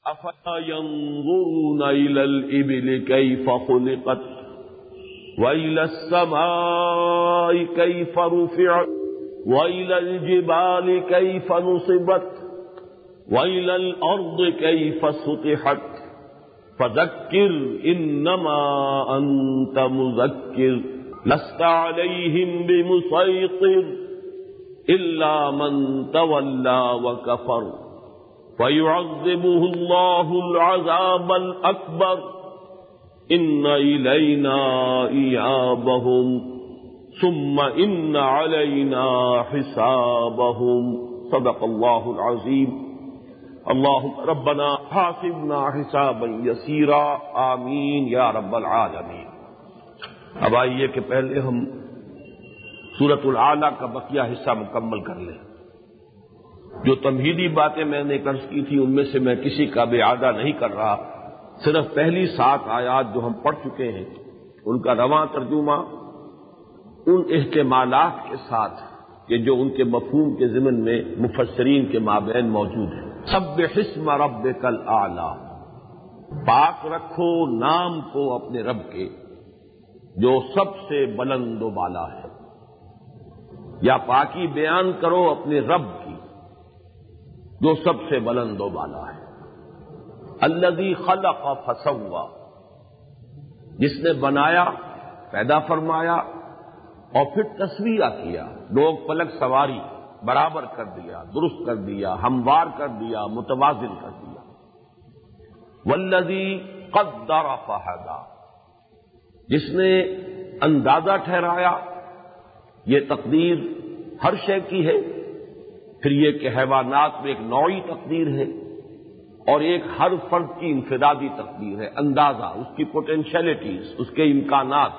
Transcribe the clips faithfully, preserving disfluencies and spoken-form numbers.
افلا ينظرون الى الابل كيف خلقت والى السماء كيف رفعت والى الجبال كيف نصبت والى الارض كيف سطحت فذكر انما انت مذكر لست عليهم بمسيطر الا من تولى وكفر فيعذبه الله العذاب الأكبر إن إلينا إيابهم ثم إن علينا حسابهم صدق الله العظيم اللهم ربنا حاسبنا حسابا يسيرا آمین یا رب العالمین۔ اب آئیے کہ پہلے ہم سورۃ الاعلیٰ کا بقیہ حصہ مکمل کر لیں۔ جو تمہیدی باتیں میں نے عرض کی تھی ان میں سے میں کسی کا بھی اعادہ نہیں کر رہا، صرف پہلی سات آیات جو ہم پڑھ چکے ہیں ان کا رواں ترجمہ ان احتمالات کے ساتھ کہ جو ان کے مفہوم کے ضمن میں مفسرین کے مابین موجود ہیں۔ سبح اسم ربک الاعلیٰ، پاک رکھو نام کو اپنے رب کے جو سب سے بلند و بالا ہے، یا پاکی بیان کرو اپنے رب کی جو سب سے بلند و بالا ہے۔ الذی خلق فسوی، جس نے بنایا، پیدا فرمایا اور پھر تسویہ کیا، لوگ پلک سواری برابر کر دیا، درست کر دیا، ہموار کر دیا، متوازن کر دیا۔ والذی قدر فہدی، جس نے اندازہ ٹھہرایا، یہ تقدیر ہر شے کی ہے، پھر یہ کہ حیوانات میں ایک نوعی تقدیر ہے اور ایک ہر فرد کی انفرادی تقدیر ہے، اندازہ، اس کی پوٹینشیلٹیز، اس کے امکانات۔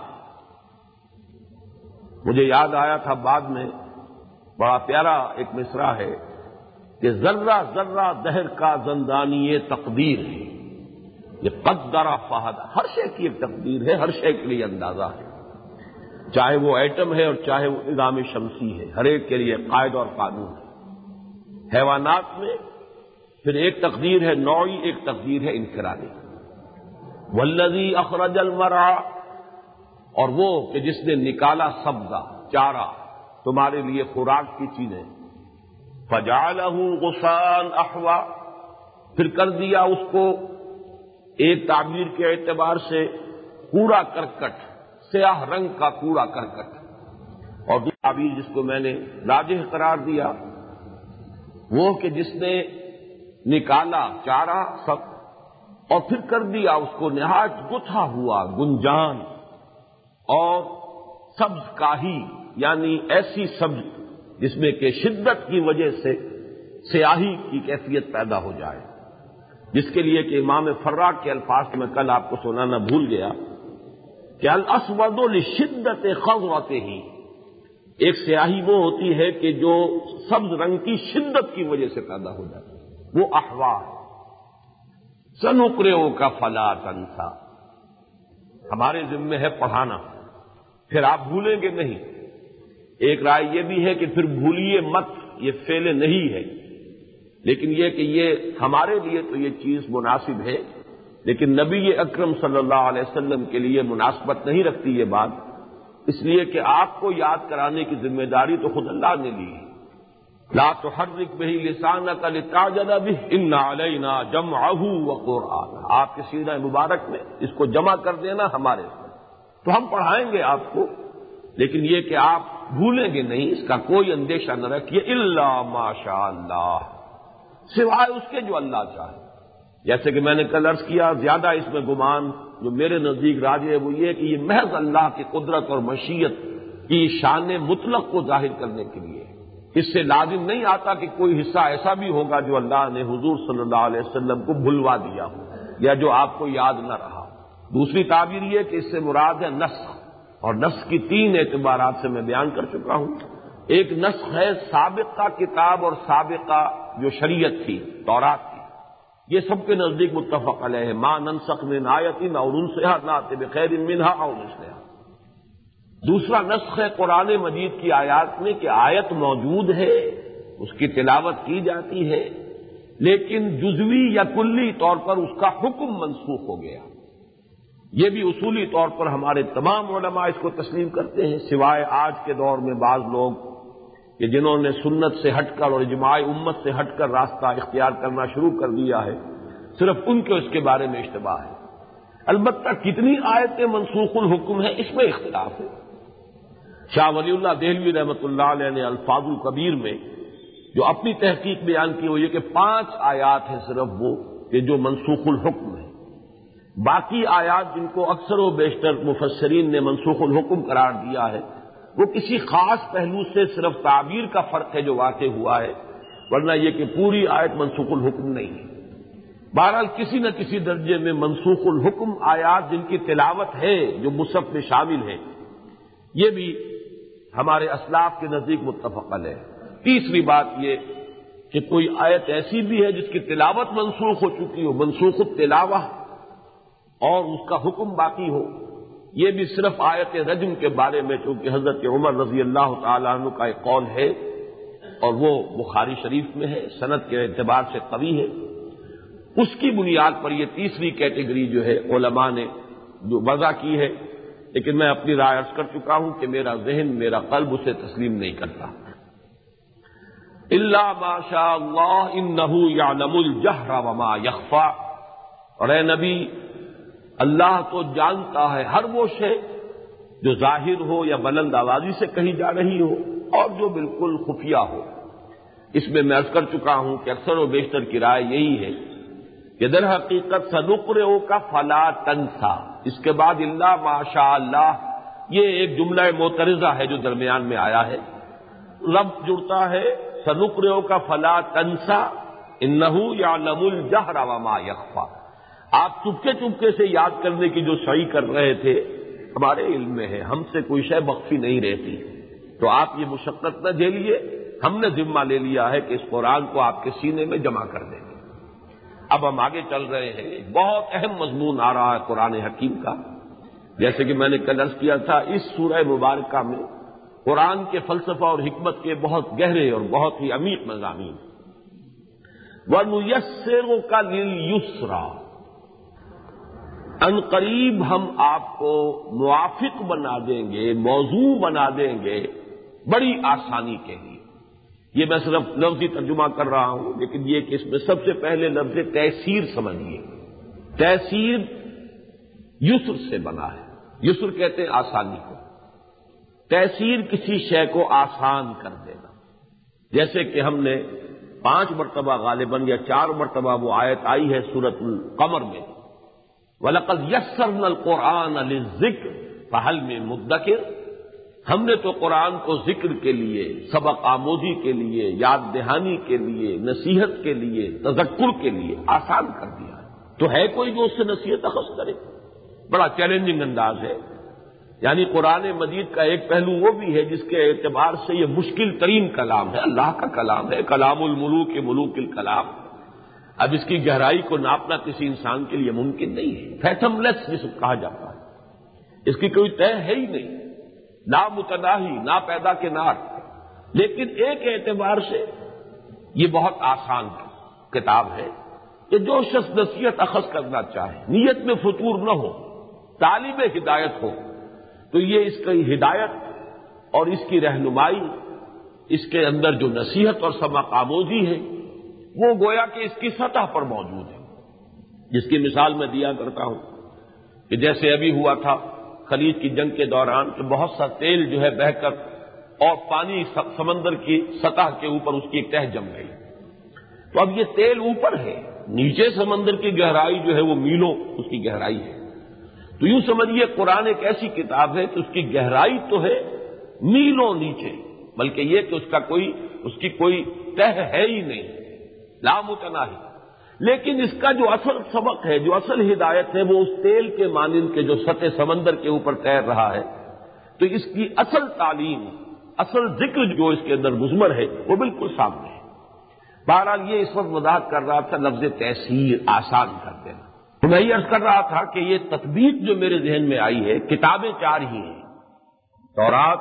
مجھے یاد آیا تھا بعد میں، بڑا پیارا ایک مصرع ہے کہ ذرہ ذرہ دہر کا زندانی تقدیر ہے، یہ قدر فہدی، ہر شے کی ایک تقدیر ہے، ہر شے کے لیے اندازہ ہے، چاہے وہ ایٹم ہے اور چاہے وہ نظام شمسی ہے، ہر ایک کے لیے قائد اور قانون ہے۔ حیوانات میں پھر ایک تقدیر ہے نوعی، ایک تقدیر ہے انفرادی۔ والذی اخرج المرعى، اور وہ کہ جس نے نکالا سبزہ، چارہ، تمہارے لیے خوراک کی چیزیں، فجعلہ غثاء احوا، پھر کر دیا اس کو ایک تعبیر کے اعتبار سے کوڑا کرکٹ، سیاہ رنگ کا کوڑا کرکٹ، اور دوسری تعبیر جس کو میں نے راجح قرار دیا وہ کہ جس نے نکالا چارہ سب اور پھر کر دیا اس کو نہایت گتھا ہوا، گنجان اور سبز کاہی، یعنی ایسی سبز جس میں کہ شدت کی وجہ سے سیاہی کی کیفیت پیدا ہو جائے، جس کے لیے کہ امام فراق کے الفاظ میں کل آپ کو سنانا بھول گیا کہ الاسود لشدت خضرتہ، ایک سیاہی وہ ہوتی ہے کہ جو سبز رنگ کی شدت کی وجہ سے پیدا ہو جاتی ہے، وہ احوا ہے۔ سنقرئک فلا تنسیٰ، ہمارے ذمہ ہے پڑھانا، پھر آپ بھولیں گے نہیں۔ ایک رائے یہ بھی ہے کہ پھر بھولیے مت، یہ فعل نہیں ہے، لیکن یہ کہ یہ ہمارے لیے تو یہ چیز مناسب ہے، لیکن نبی اکرم صلی اللہ علیہ وسلم کے لیے مناسبت نہیں رکھتی یہ بات، اس لیے کہ آپ کو یاد کرانے کی ذمہ داری تو خود اللہ نے لی ہے۔ لا تحرک بہ لسانک لتعجل بہ ان علینا جمعہ وقرآنہ، آپ کے سینہ مبارک میں اس کو جمع کر دینا ہمارے سے، تو ہم پڑھائیں گے آپ کو، لیکن یہ کہ آپ بھولیں گے نہیں، اس کا کوئی اندیشہ نہ رکھیے، الا ما شاء اللہ، سوائے اس کے جو اللہ چاہے۔ جیسے کہ میں نے کل عرض کیا، زیادہ اس میں گمان جو میرے نزدیک راجح ہے وہ یہ کہ یہ محض اللہ کی قدرت اور مشیت کی شان مطلق کو ظاہر کرنے کے لیے، اس سے لازم نہیں آتا کہ کوئی حصہ ایسا بھی ہوگا جو اللہ نے حضور صلی اللہ علیہ وسلم کو بھلوا دیا ہو یا جو آپ کو یاد نہ رہا۔ دوسری تعبیر یہ کہ اس سے مراد ہے نسخ، اور نسخ کی تین اعتبارات سے میں بیان کر چکا ہوں۔ ایک نسخ ہے سابقہ کتاب اور سابقہ جو شریعت تھی، تورات تھی، یہ سب کے نزدیک متفق علیہ ہے، ما ننسخ من آیۃ او ننسها نأتی بخیر منها او مثلها۔ دوسرا نسخ ہے قرآن مجید کی آیات میں کہ آیت موجود ہے، اس کی تلاوت کی جاتی ہے، لیکن جزوی یا کلی طور پر اس کا حکم منسوخ ہو گیا۔ یہ بھی اصولی طور پر ہمارے تمام علماء اس کو تسلیم کرتے ہیں، سوائے آج کے دور میں بعض لوگ کہ جنہوں نے سنت سے ہٹ کر اور اجماع امت سے ہٹ کر راستہ اختیار کرنا شروع کر دیا ہے، صرف ان کے اس کے بارے میں اشتباہ ہے۔ البتہ کتنی آیتیں منسوخ الحکم ہیں اس میں اختلاف ہے۔ شاہ ولی اللہ دہلوی رحمۃ اللہ علیہ نے الفاظ الکبیر میں جو اپنی تحقیق بیان کی وہ یہ کہ پانچ آیات ہیں صرف وہ کہ جو منسوخ الحکم ہیں، باقی آیات جن کو اکثر و بیشتر مفسرین نے منسوخ الحکم قرار دیا ہے وہ کسی خاص پہلو سے صرف تعبیر کا فرق ہے جو واقع ہوا ہے، ورنہ یہ کہ پوری آیت منسوخ الحکم نہیں ہے۔ بہرحال کسی نہ کسی درجے میں منسوخ الحکم آیات جن کی تلاوت ہے جو مصحف میں شامل ہے، یہ بھی ہمارے اسلاف کے نزدیک متفق علیہ ہے۔ تیسری بات یہ کہ کوئی آیت ایسی بھی ہے جس کی تلاوت منسوخ ہو چکی ہو، منسوخ التلاوہ، اور اس کا حکم باقی ہو، یہ بھی صرف آیت رجم کے بارے میں، چونکہ حضرت عمر رضی اللہ تعالیٰ عنہ کا ایک قول ہے اور وہ بخاری شریف میں ہے، سند کے اعتبار سے قوی ہے، اس کی بنیاد پر یہ تیسری کیٹیگری جو ہے علماء نے جو وضع کی ہے، لیکن میں اپنی رائے عرض کر چکا ہوں کہ میرا ذہن میرا قلب اسے تسلیم نہیں کرتا۔ الا ما شاء اللہ انہ یعلم الجہر وما یخفی، اور اے نبی اللہ تو جانتا ہے ہر وہ شے جو ظاہر ہو یا بلند آوازی سے کہی جا رہی ہو اور جو بالکل خفیہ ہو۔ اس میں میں عرض کر چکا ہوں کہ اکثر و بیشتر کی رائے یہی ہے کہ در حقیقت سنقرئک فلا تنسا، اس کے بعد الا ما شاء اللہ یہ ایک جملہ معترضہ ہے جو درمیان میں آیا ہے، رب جڑتا ہے سنقرئک فلا تنسا انہ یعلم الجہر وما یخفی۔ آپ چپکے چپکے سے یاد کرنے کی جو سعی کر رہے تھے ہمارے علم میں ہے، ہم سے کوئی شے مخفی نہیں رہتی، تو آپ یہ مشقت نہ جھیلیے، ہم نے ذمہ لے لیا ہے کہ اس قرآن کو آپ کے سینے میں جمع کر دیں گے۔ اب ہم آگے چل رہے ہیں، بہت اہم مضمون آ رہا ہے قرآن حکیم کا، جیسے کہ میں نے کل عرض کیا تھا، اس سورہ مبارکہ میں قرآن کے فلسفہ اور حکمت کے بہت گہرے اور بہت ہی عمیق مضامین۔ وَنُيَسِّرُكَ لِلْيُسْرَىٰ، ان قریب ہم آپ کو موافق بنا دیں گے، موضوع بنا دیں گے بڑی آسانی کے لیے۔ یہ میں صرف لفظی ترجمہ کر رہا ہوں، لیکن یہ کہ اس میں سب سے پہلے لفظ تیسیر سمجھیے۔ تیسیر یسر سے بنا ہے، یسر کہتے ہیں آسانی کو، تیسیر کسی شے کو آسان کر دینا۔ جیسے کہ ہم نے پانچ مرتبہ غالباً یا چار مرتبہ وہ آیت آئی ہے سورۃ القمر میں، وَلَقَدْ يَسَّرْنَا الْقُرْآنَ لِلذِّكْرِ فَهَلْ مِن مُدَّكِرٍ، ہم نے تو قرآن کو ذکر کے لیے، سبق آموزی کے لیے، یاد دہانی کے لیے، نصیحت کے لیے، تذکر کے لیے آسان کر دیا ہے، تو ہے کوئی جو اس سے نصیحت اخذ کرے؟ بڑا چیلنجنگ انداز ہے۔ یعنی قرآن مجید کا ایک پہلو وہ بھی ہے جس کے اعتبار سے یہ مشکل ترین کلام ہے، اللہ کا کلام ہے، کلام الملوک ملوک الکلام۔ اب اس کی گہرائی کو ناپنا کسی انسان کے لیے ممکن نہیں ہے، فیتھم لیس جسے کہا جاتا ہے، اس کی کوئی طے ہے ہی نہیں، لا متناہی، نا پیدا کے نار۔ لیکن ایک اعتبار سے یہ بہت آسان کتاب ہے کہ جو شخص نصیحت اخذ کرنا چاہے، نیت میں فطور نہ ہو، طالب ہدایت ہو، تو یہ اس کی ہدایت اور اس کی رہنمائی، اس کے اندر جو نصیحت اور سبق آموزی ہے وہ گویا کہ اس کی سطح پر موجود ہے۔ جس کی مثال میں دیا کرتا ہوں کہ جیسے ابھی ہوا تھا خلیج کی جنگ کے دوران کہ بہت سا تیل جو ہے بہہ کر اور پانی سمندر کی سطح کے اوپر اس کی ایک تہہ جم گئی، تو اب یہ تیل اوپر ہے، نیچے سمندر کی گہرائی جو ہے وہ میلوں اس کی گہرائی ہے۔ تو یوں سمجھیے قرآن ایک ایسی کتاب ہے کہ اس کی گہرائی تو ہے میلوں نیچے، بلکہ یہ کہ اس کا کوئی اس کی کوئی تہہ ہے ہی نہیں، لامتناہی، لیکن اس کا جو اصل سبق ہے، جو اصل ہدایت ہے، وہ اس تیل کے مانند کے جو سطح سمندر کے اوپر تیر رہا ہے، تو اس کی اصل تعلیم، اصل ذکر جو اس کے اندر مضمر ہے وہ بالکل سامنے ہے۔ بہرحال یہ اس وقت وضاحت کر رہا تھا لفظ تیسیر، آسان کر دینا۔ میں یہ عرض کر رہا تھا کہ یہ تطبیق جو میرے ذہن میں آئی ہے، کتابیں چار ہی ہیں، تورات،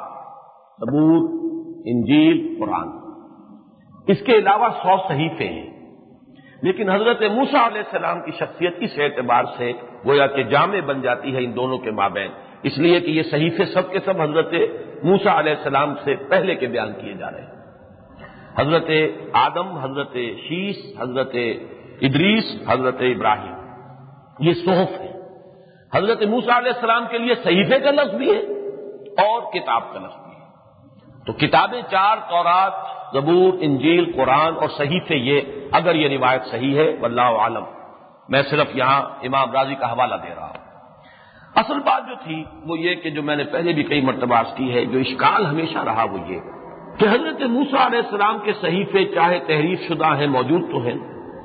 زبور، انجیل، قرآن، اس کے علاوہ سو صحیفے ہیں۔ لیکن حضرت موسیٰ علیہ السلام کی شخصیت اس اعتبار سے گویا کہ جامع بن جاتی ہے ان دونوں کے مابین، اس لیے کہ یہ صحیفے سب کے سب حضرت موسیٰ علیہ السلام سے پہلے کے بیان کیے جا رہے ہیں۔ حضرت آدم، حضرت شیش، حضرت ادریس، حضرت ابراہیم، یہ صحف ہے۔ حضرت موسیٰ علیہ السلام کے لیے صحیفے کا لفظ بھی ہے اور کتاب کا لفظ بھی ہے۔ تو کتابیں چار، تورات، زبور، انجیل، قرآن اور صحیفے، یہ اگر یہ روایت صحیح ہے واللہ عالم، میں صرف یہاں امام راضی کا حوالہ دے رہا ہوں۔ اصل بات جو تھی وہ یہ کہ جو میں نے پہلے بھی کئی مرتبہ عرض کی ہے، جو اشکال ہمیشہ رہا وہ یہ کہ حضرت موسیٰ علیہ السلام کے صحیفے چاہے تحریف شدہ ہیں، موجود تو ہیں،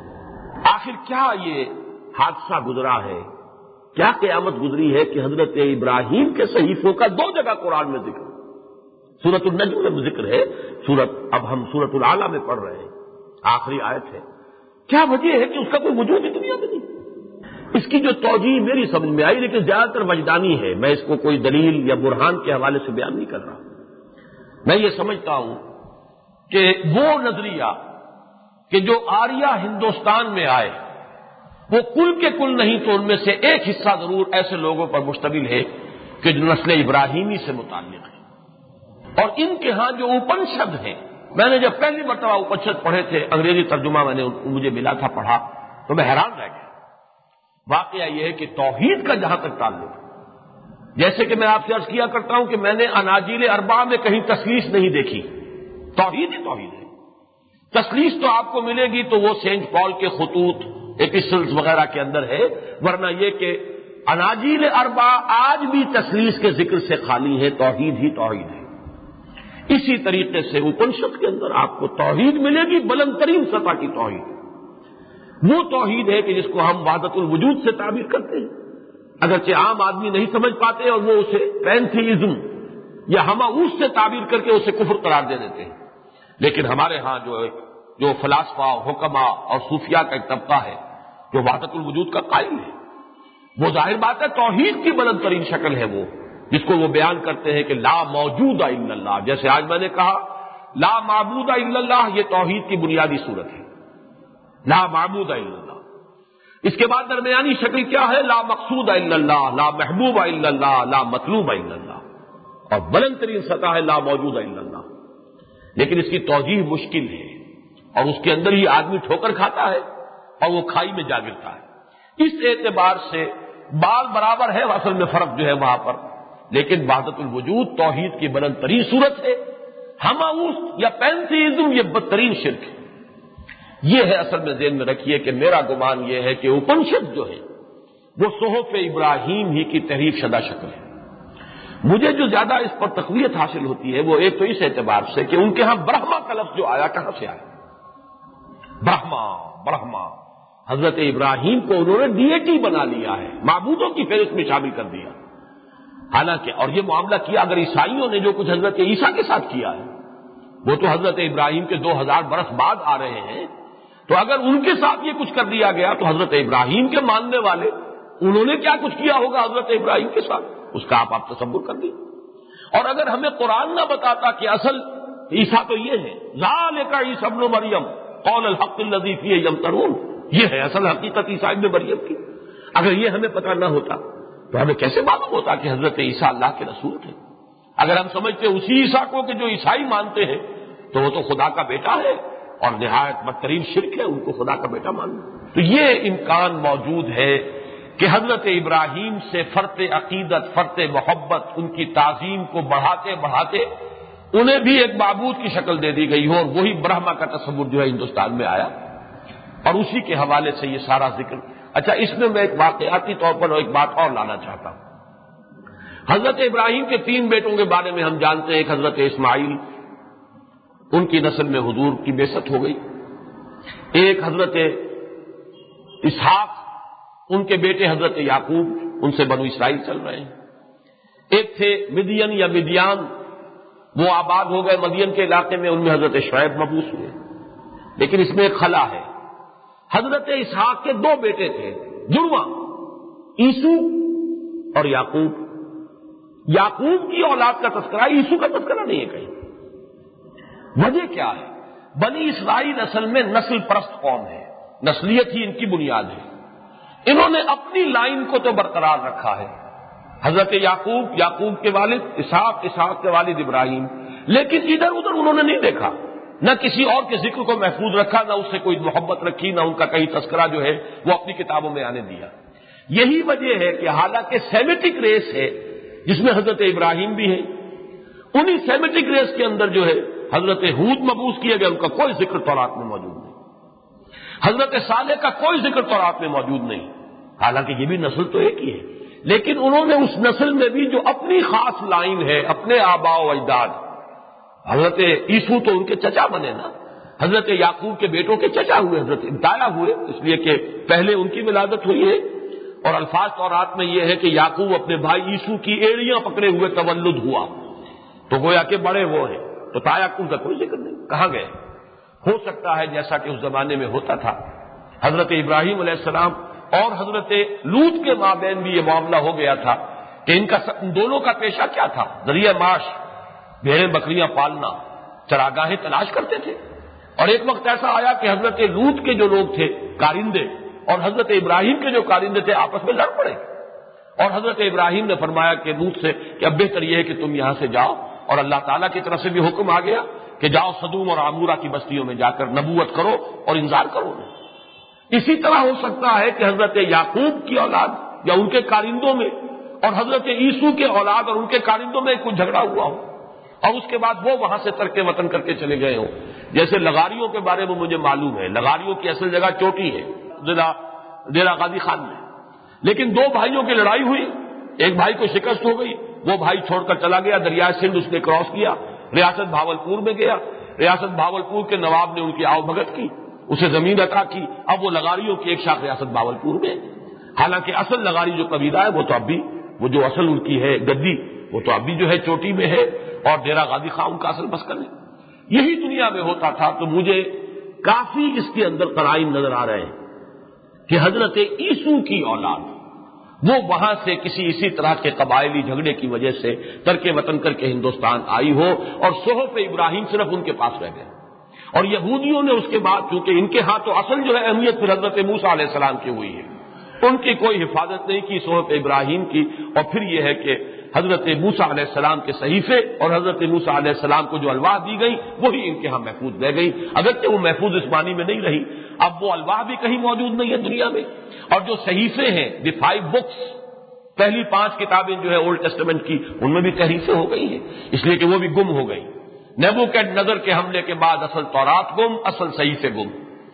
آخر کیا یہ حادثہ گزرا ہے، کیا قیامت گزری ہے کہ حضرت ابراہیم کے صحیفوں کا دو جگہ قرآن میں ذکر، سورۃ النجم میں ذکر ہے، سورت اب ہم سورۃ الاعلیٰ میں پڑھ رہے ہیں، آخری آیت ہے، کیا وجہ ہے کہ اس کا کوئی وجود ہی دنیا میں نہیں؟ اس کی جو توجیہ میری سمجھ میں آئی، لیکن زیادہ تر وجدانی ہے، میں اس کو کوئی دلیل یا برہان کے حوالے سے بیان نہیں کر رہا۔ میں یہ سمجھتا ہوں کہ وہ نظریہ کہ جو آریہ ہندوستان میں آئے وہ کل کے کل نہیں تو ان میں سے ایک حصہ ضرور ایسے لوگوں پر مشتمل ہے کہ جو نسل ابراہیمی سے متعلق ہے، اور ان کے ہاں جو اپنشد ہیں، میں نے جب پہلی مرتبہ اپنشد پڑھے تھے، انگریزی ترجمہ میں نے مجھے ملا تھا پڑھا تو میں حیران رہ گیا۔ واقعہ یہ ہے کہ توحید کا جہاں تک تعلق ہے، جیسے کہ میں آپ سے عرض کیا کرتا ہوں کہ میں نے اناجیل اربعہ میں کہیں تثلیث نہیں دیکھی، توحید ہی توحید ہے۔ تثلیث تو آپ کو ملے گی تو وہ سینٹ پال کے خطوط، ایپسٹلز وغیرہ کے اندر ہے، ورنہ یہ کہ اناجیل اربعہ آج بھی تثلیث کے ذکر سے خالی ہے، توحید ہی توحید ہے۔ اسی طریقے سے اپنشد کے اندر آپ کو توحید ملے گی، بلند ترین سطح کی توحید، وہ توحید ہے کہ جس کو ہم وحدت الوجود سے تعبیر کرتے ہیں، اگرچہ عام آدمی نہیں سمجھ پاتے اور وہ اسے پینتھیزم یا ہماؤس سے تعبیر کر کے اسے کفر قرار دے دیتے ہیں، لیکن ہمارے ہاں جو جو فلاسفہ، حکما اور صوفیاء کا ایک طبقہ ہے جو وحدت الوجود کا قائل ہے، وہ ظاہر بات ہے توحید کی بلند ترین شکل ہے وہ، جس کو وہ بیان کرتے ہیں کہ لا موجود الا اللہ، جیسے آج میں نے کہا لا معبود الا اللہ، یہ توحید کی بنیادی صورت ہے، لا معبود الا اللہ۔ اس کے بعد درمیانی شکل کیا ہے؟ لا مقصود الا اللہ، لا محبوب الا اللہ، لا مطلوب الا اللہ، اور بلند ترین سطح ہے لا موجود الا اللہ۔ لیکن اس کی توجیہ مشکل ہے اور اس کے اندر ہی آدمی ٹھوکر کھاتا ہے اور وہ کھائی میں جا گرتا ہے۔ اس اعتبار سے بال برابر ہے، اصل میں فرق جو ہے وہاں پر، لیکن وحدت الوجود توحید کی بلند ترین صورت ہے، ہماؤس یا پینتھیزم یہ بدترین شرک ہے۔ یہ ہے اصل میں ذہن میں رکھیے کہ میرا گمان یہ ہے کہ اپنشد جو ہے وہ صحف ابراہیم ہی کی تحریف شدہ شکل ہے۔ مجھے جو زیادہ اس پر تقویت حاصل ہوتی ہے وہ ایک تو اس اعتبار سے کہ ان کے ہاں برہما کا لفظ جو آیا کہاں سے آیا؟ برہما، برہما، حضرت ابراہیم کو انہوں نے ڈیٹی بنا لیا ہے، معبودوں کی فہرست میں شامل کر دیا، حالانکہ اور یہ معاملہ کیا اگر عیسائیوں نے جو کچھ حضرت عیسیٰ کے ساتھ کیا ہے، وہ تو حضرت ابراہیم کے دو ہزار برس بعد آ رہے ہیں، تو اگر ان کے ساتھ یہ کچھ کر دیا گیا تو حضرت ابراہیم کے ماننے والے انہوں نے کیا کچھ کیا ہوگا حضرت ابراہیم کے ساتھ، اس کا آپ آپ تصور کر لیجیے۔ اور اگر ہمیں قرآن نہ بتاتا کہ اصل عیسیٰ تو یہ ہے، ذالک عیسی ابن مریم قول الحق الذی فیہ یمترون، یہ ہے اصل حقیقت عیسیٰ ابن مریم کی، اگر یہ ہمیں پتہ نہ ہوتا تو ہمیں کیسے معلوم ہوتا کہ حضرت عیسیٰ اللہ کے رسول تھے؟ اگر ہم سمجھتے اسی عیسیٰ کو کہ جو عیسائی مانتے ہیں تو وہ تو خدا کا بیٹا ہے اور نہایت بدترین شرک ہے ان کو خدا کا بیٹا ماننا، تو یہ امکان موجود ہے کہ حضرت ابراہیم سے فرط عقیدت، فرط محبت، ان کی تعظیم کو بڑھاتے بڑھاتے انہیں بھی ایک معبود کی شکل دے دی گئی ہو، اور وہی برہما کا تصور جو ہے ہندوستان میں آیا، اور اسی کے حوالے سے یہ سارا ذکر۔ اچھا، اس میں میں ایک واقعاتی طور پر ایک بات اور لانا چاہتا ہوں۔ حضرت ابراہیم کے تین بیٹوں کے بارے میں ہم جانتے ہیں، ایک حضرت اسماعیل، ان کی نسل میں حضور کی بعثت ہو گئی، ایک حضرت اسحاق، ان کے بیٹے حضرت یعقوب، ان سے بنو اسرائیل چل رہے ہیں، ایک تھے مدین یا مدیان، وہ آباد ہو گئے مدین کے علاقے میں، ان میں حضرت شعیب مبعوث ہوئے، لیکن اس میں ایک خلا ہے۔ حضرت اسحاق کے دو بیٹے تھے جڑواں، عیسو اور یعقوب۔ یعقوب کی اولاد کا تذکرہ، عیسو کا تذکرہ نہیں ہے کہیں۔ وجہ کیا ہے؟ بنی اسرائیل اصل میں نسل پرست قوم ہے، نسلیت ہی ان کی بنیاد ہے. انہوں نے اپنی لائن کو تو برقرار رکھا ہے، حضرت یعقوب، یعقوب کے والد اسحاق، اسحاق کے والد ابراہیم، لیکن ادھر ادھر انہوں نے نہیں دیکھا، نہ کسی اور کے ذکر کو محفوظ رکھا، نہ اس سے کوئی محبت رکھی، نہ ان کا کہیں تذکرہ جو ہے وہ اپنی کتابوں میں آنے دیا. یہی وجہ ہے کہ حالانکہ سیمیٹک ریس ہے جس میں حضرت ابراہیم بھی ہیں، انہی سیمیٹک ریس کے اندر جو ہے حضرت ہود مبعوث کیے گئے، ان کا کوئی ذکر تورات میں موجود نہیں. حضرت صالح کا کوئی ذکر تورات میں موجود نہیں، حالانکہ یہ بھی نسل تو ایک ہی ہے، لیکن انہوں نے اس نسل میں بھی جو اپنی خاص لائن ہے، اپنے آباء و اجداد، حضرت عیسو تو ان کے چچا بنے نا، حضرت یعقوب کے بیٹوں کے چچا ہوئے، حضرت دایا ہوئے، اس لیے کہ پہلے ان کی ولادت ہوئی ہے. اور الفاظ تورات میں یہ ہے کہ یعقوب اپنے بھائی عیسو کی ایڑیاں پکڑے ہوئے تولد ہوا، تو گویا کہ بڑے وہ ہیں. تو تایا ان کا کوئی ذکر نہیں، کہاں گئے؟ ہو سکتا ہے جیسا کہ اس زمانے میں ہوتا تھا، حضرت ابراہیم علیہ السلام اور حضرت لوط کے مابین بھی یہ معاملہ ہو گیا تھا کہ ان کا ان دونوں کا پیشہ کیا تھا؟ ذریعہ معاش، بھیڑیں بکریاں پالنا، چراگاہیں تلاش کرتے تھے. اور ایک وقت ایسا آیا کہ حضرت لوط کے جو لوگ تھے کارندے اور حضرت ابراہیم کے جو کارندے تھے آپس میں لڑ پڑے، اور حضرت ابراہیم نے فرمایا کہ لوط سے کہ اب بہتر یہ ہے کہ تم یہاں سے جاؤ، اور اللہ تعالیٰ کی طرف سے بھی حکم آ گیا کہ جاؤ سدوم اور عمورہ کی بستیوں میں جا کر نبوت کرو اور انذار کرو. اسی طرح ہو سکتا ہے کہ حضرت یعقوب کی اولاد یا ان کے کارندوں میں اور حضرت عیسو کے اولاد اور ان کے کارندوں میں کچھ جھگڑا ہوا ہو، اور اس کے بعد وہ وہاں سے ترک وطن کر کے چلے گئے ہوں. جیسے لغاریوں کے بارے میں مجھے معلوم ہے، لغاریوں کی اصل جگہ چوٹی ہے ضلع ڈیرہ غازی خان میں، لیکن دو بھائیوں کی لڑائی ہوئی، ایک بھائی کو شکست ہو گئی، وہ بھائی چھوڑ کر چلا گیا، دریائے سندھ اس نے کراس کیا، ریاست بھاولپور میں گیا، ریاست بھاولپور کے نواب نے ان کی آؤ بھگت کی، اسے زمین عطا کی، اب وہ لغاریوں کی ایک شاخ ریاست بھاولپور میں. حالانکہ اصل لغاری جو قبیلہ ہے وہ تو اب بھی، وہ جو اصل ان کی ہے گدی، وہ تو اب بھی جو ہے چوٹی میں ہے، اور ڈیرہ غازی خان ان کا اصل مسکن ہے. یہی دنیا میں ہوتا تھا. تو مجھے کافی اس کے اندر قرائن نظر آ رہے ہیں کہ حضرت عیسو کی اولاد وہ وہاں سے کسی اسی طرح کے قبائلی جھگڑے کی وجہ سے ترک وطن کر کے ہندوستان آئی ہو، اور صحف ابراہیم صرف ان کے پاس رہ گئے. اور یہودیوں نے اس کے بعد، چونکہ ان کے ہاں تو اصل جو ہے اہمیت پھر حضرت موسیٰ علیہ السلام کی ہوئی ہے، ان کی کوئی حفاظت نہیں کی صحف ابراہیم کی. اور پھر یہ ہے کہ حضرت موسیٰ علیہ السلام کے صحیفے اور حضرت موسیٰ علیہ السلام کو جو الواح دی گئی وہی ان کے ہاں محفوظ رہ گئی، اگرچہ وہ محفوظ اس معنی میں نہیں رہی. اب وہ الواح بھی کہیں موجود نہیں ہے دنیا میں، اور جو صحیفے ہیں دی فائیو بکس، پہلی پانچ کتابیں جو ہے اولڈ ٹیسٹمنٹ کی، ان میں بھی تحریفیں ہو گئی ہیں، اس لیے کہ وہ بھی گم ہو گئی. نیبوکڈنیزر کے حملے کے بعد اصل تورات گم، اصل صحیفے گم.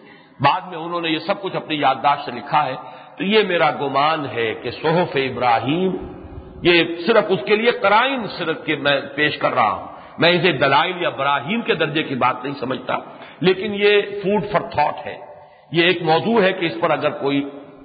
بعد میں انہوں نے یہ سب کچھ اپنی یادداشت سے لکھا ہے. تو یہ میرا گمان ہے کہ صحف ابراہیم، یہ صرف اس کے لیے قرائن صرف کہ میں پیش کر رہا ہوں، میں اسے دلائل یا براہین کے درجے کی بات نہیں سمجھتا، لیکن یہ فوڈ فار تھاٹ ہے. یہ ایک موضوع ہے کہ اس پر اگر کوئی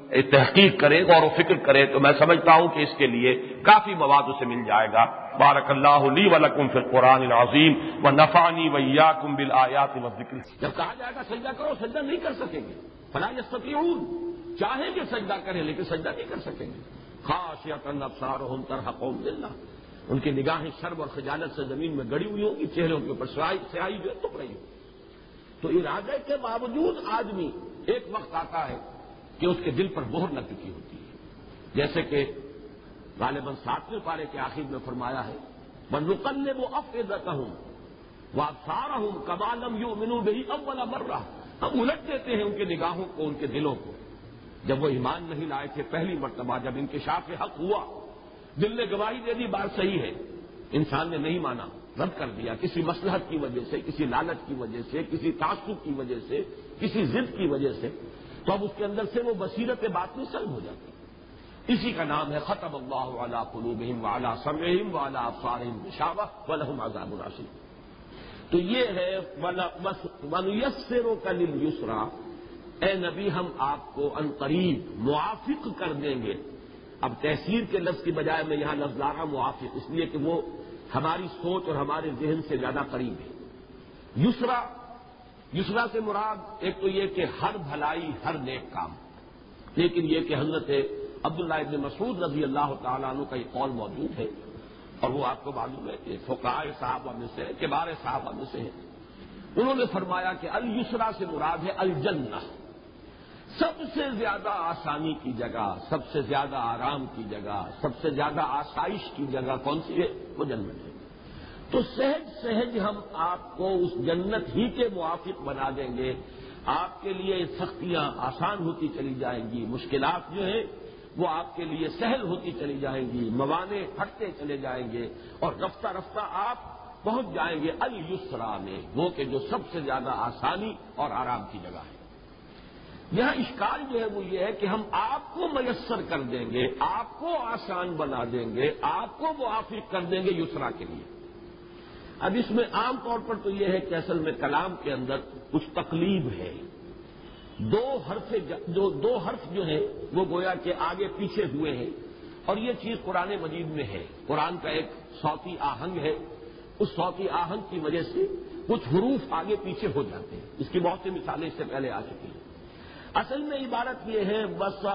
تحقیق کرے، غور و فکر کرے، تو میں سمجھتا ہوں کہ اس کے لیے کافی مواد اسے مل جائے گا. بارک اللہ لی ولکم فی القرآن العظیم ونفعنی وإیاکم بالآیات والذکر. جب کہا جائے گا سجدہ کرو، سجدہ نہیں کر سکیں گے. فلا یستطیعون، چاہیں کہ سجدہ کریں لیکن سجدہ نہیں کر سکیں گے. خاشعۃ ابصارہم ترہقہم ذلہ، ان کی نگاہیں شرم اور خجالت سے زمین میں گڑی ہوئی ہوں گی، چہروں کے اوپر سیاہی جو ہے تپ رہی ہوگی. تو ارادے کے باوجود آدمی ایک وقت آتا ہے کہ اس کے دل پر مہر لگ چکی ہوتی ہے، جیسے کہ غالباً ساتویں پارے کے آخر میں فرمایا ہے وَنُقَلِّبُ أَفْئِدَتَهُمْ وَأَبْصَارَهُمْ كَمَا لَمْ يُؤْمِنُوا بِهِ أَوَّلَ مَرَّةٍ. ہم الٹ دیتے ہیں ان کی نگاہوں کو، ان کے دلوں کو، جب وہ ایمان نہیں لائے تھے پہلی مرتبہ، جب انکشاف حق ہوا، دل نے گواہی دے دی بات صحیح ہے، انسان نے نہیں مانا، رد کر دیا کسی مصلحت کی وجہ سے، کسی لالچ کی وجہ سے، کسی تعصب کی وجہ سے، کسی ضد کی وجہ سے، تو اب اس کے اندر سے وہ بصیرت باطنی سلب ہو جاتی. اسی کا نام ہے ختم اللہ علی قلوبہم وعلی سمعہم وعلی ابصارہم غشاوہ ولہم عذاب عظیم. تو یہ ہے وَنُيَسِّرُكَ لِلْيُسْرَىٰ، اے نبی ہم آپ کو ان قریب موافق کر دیں گے. اب تحسیر کے لفظ کی بجائے میں یہاں لفظ لا رہا موافق، اس لیے کہ وہ ہماری سوچ اور ہمارے ذہن سے زیادہ قریب ہے. یسرا، یسرا سے مراد ایک تو یہ کہ ہر بھلائی، ہر نیک کام، لیکن یہ کہ حضرت عبداللہ ابن مسعود رضی اللہ تعالیٰ عنہ کا یہ قول موجود ہے، اور وہ آپ کو معلوم ہے کہ فقہاء صحابہ میں سے، کبار صحابہ میں سے ہے. انہوں نے فرمایا کہ الیسرا سے مراد ہے الجنہ، سب سے زیادہ آسانی کی جگہ، سب سے زیادہ آرام کی جگہ، سب سے زیادہ آسائش کی جگہ کون سی ہے؟ وہ جنت ہے۔ تو سہج سہج ہم آپ کو اس جنت ہی کے موافق بنا دیں گے۔ آپ کے لیے سختیاں آسان ہوتی چلی جائیں گی، مشکلات جو ہیں وہ آپ کے لیے سہل ہوتی چلی جائیں گی، موانع ہٹتے چلے جائیں گے، اور رفتہ رفتہ آپ پہنچ جائیں گے الیسرا میں، وہ کہ جو سب سے زیادہ آسانی اور آرام کی جگہ ہے۔ یہاں اشکال جو ہے وہ یہ ہے کہ ہم آپ کو میسر کر دیں گے، آپ کو آسان بنا دیں گے، آپ کو موافق کر دیں گے یسرا کے لیے۔ اب اس میں عام طور پر تو یہ ہے کہ اصل میں کلام کے اندر کچھ تقلیب ہے، دو حرف جو دو حرف جو ہیں وہ گویا کہ آگے پیچھے ہوئے ہیں، اور یہ چیز قرآن مجید میں ہے۔ قرآن کا ایک صوتی آہنگ ہے، اس صوتی آہنگ کی وجہ سے کچھ حروف آگے پیچھے ہو جاتے ہیں۔ اس کی بہت سی مثالیں اس سے پہلے آ چکی ہیں۔ اصل میں عبارت یہ ہے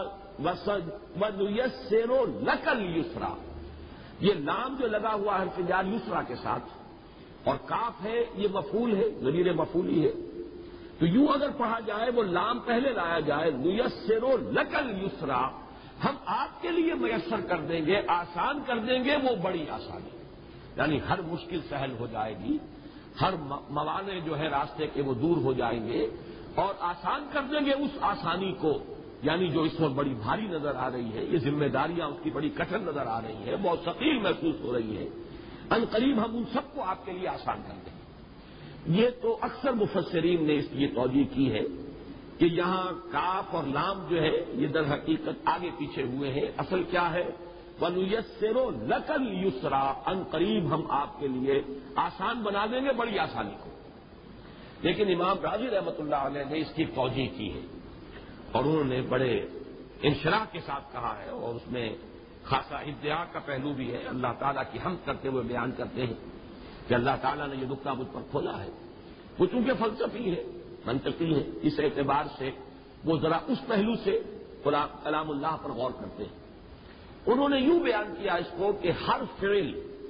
وَنُيَسِّرُ لَكَ الْيُسْرَىٰ، یہ لام جو لگا ہوا حرف جار یسرا کے ساتھ، اور کاف ہے یہ مفعول ہے، ضمیر مفعولی ہے، تو یوں اگر پڑھا جائے وہ لام پہلے لایا جائے نُيَسِّرُ لَكَ الْيُسْرَىٰ، ہم آپ کے لیے میسر کر دیں گے، آسان کر دیں گے وہ بڑی آسانی، یعنی ہر مشکل سہل ہو جائے گی، ہر موانع جو ہے راستے کے وہ دور ہو جائیں گے، اور آسان کر دیں گے اس آسانی کو، یعنی جو اس وقت بڑی بھاری نظر آ رہی ہے، یہ ذمہ داریاں اس کی بڑی کٹھن نظر آ رہی ہیں، بہت ثقیل محسوس ہو رہی ہے، ان قریب ہم ان سب کو آپ کے لیے آسان کر دیں گے۔ یہ تو اکثر مفسرین نے اس کی توجیہ کی ہے کہ یہاں کاف اور لام جو ہے یہ در حقیقت آگے پیچھے ہوئے ہیں، اصل کیا ہے؟ وَنُيَسِّرُ لَكَ الْيُسْرَىٰ، ان قریب ہم آپ کے لیے آسان بنا دیں گے بڑی آسانی کو۔ لیکن امام راضی رحمۃ اللہ علیہ نے اس کی توجیہ کی ہے، اور انہوں نے بڑے انشراح کے ساتھ کہا ہے، اور اس میں خاصا ادعا کا پہلو بھی ہے۔ اللہ تعالیٰ کی حمد کرتے ہوئے بیان کرتے ہیں کہ اللہ تعالیٰ نے یہ نقطہ مجھ پر کھولا ہے۔ وہ چونکہ فلسفی ہے، منطقی ہے، اس اعتبار سے وہ ذرا اس پہلو سے کلام اللہ پر غور کرتے ہیں۔ انہوں نے یوں بیان کیا اس کو کہ ہر فعل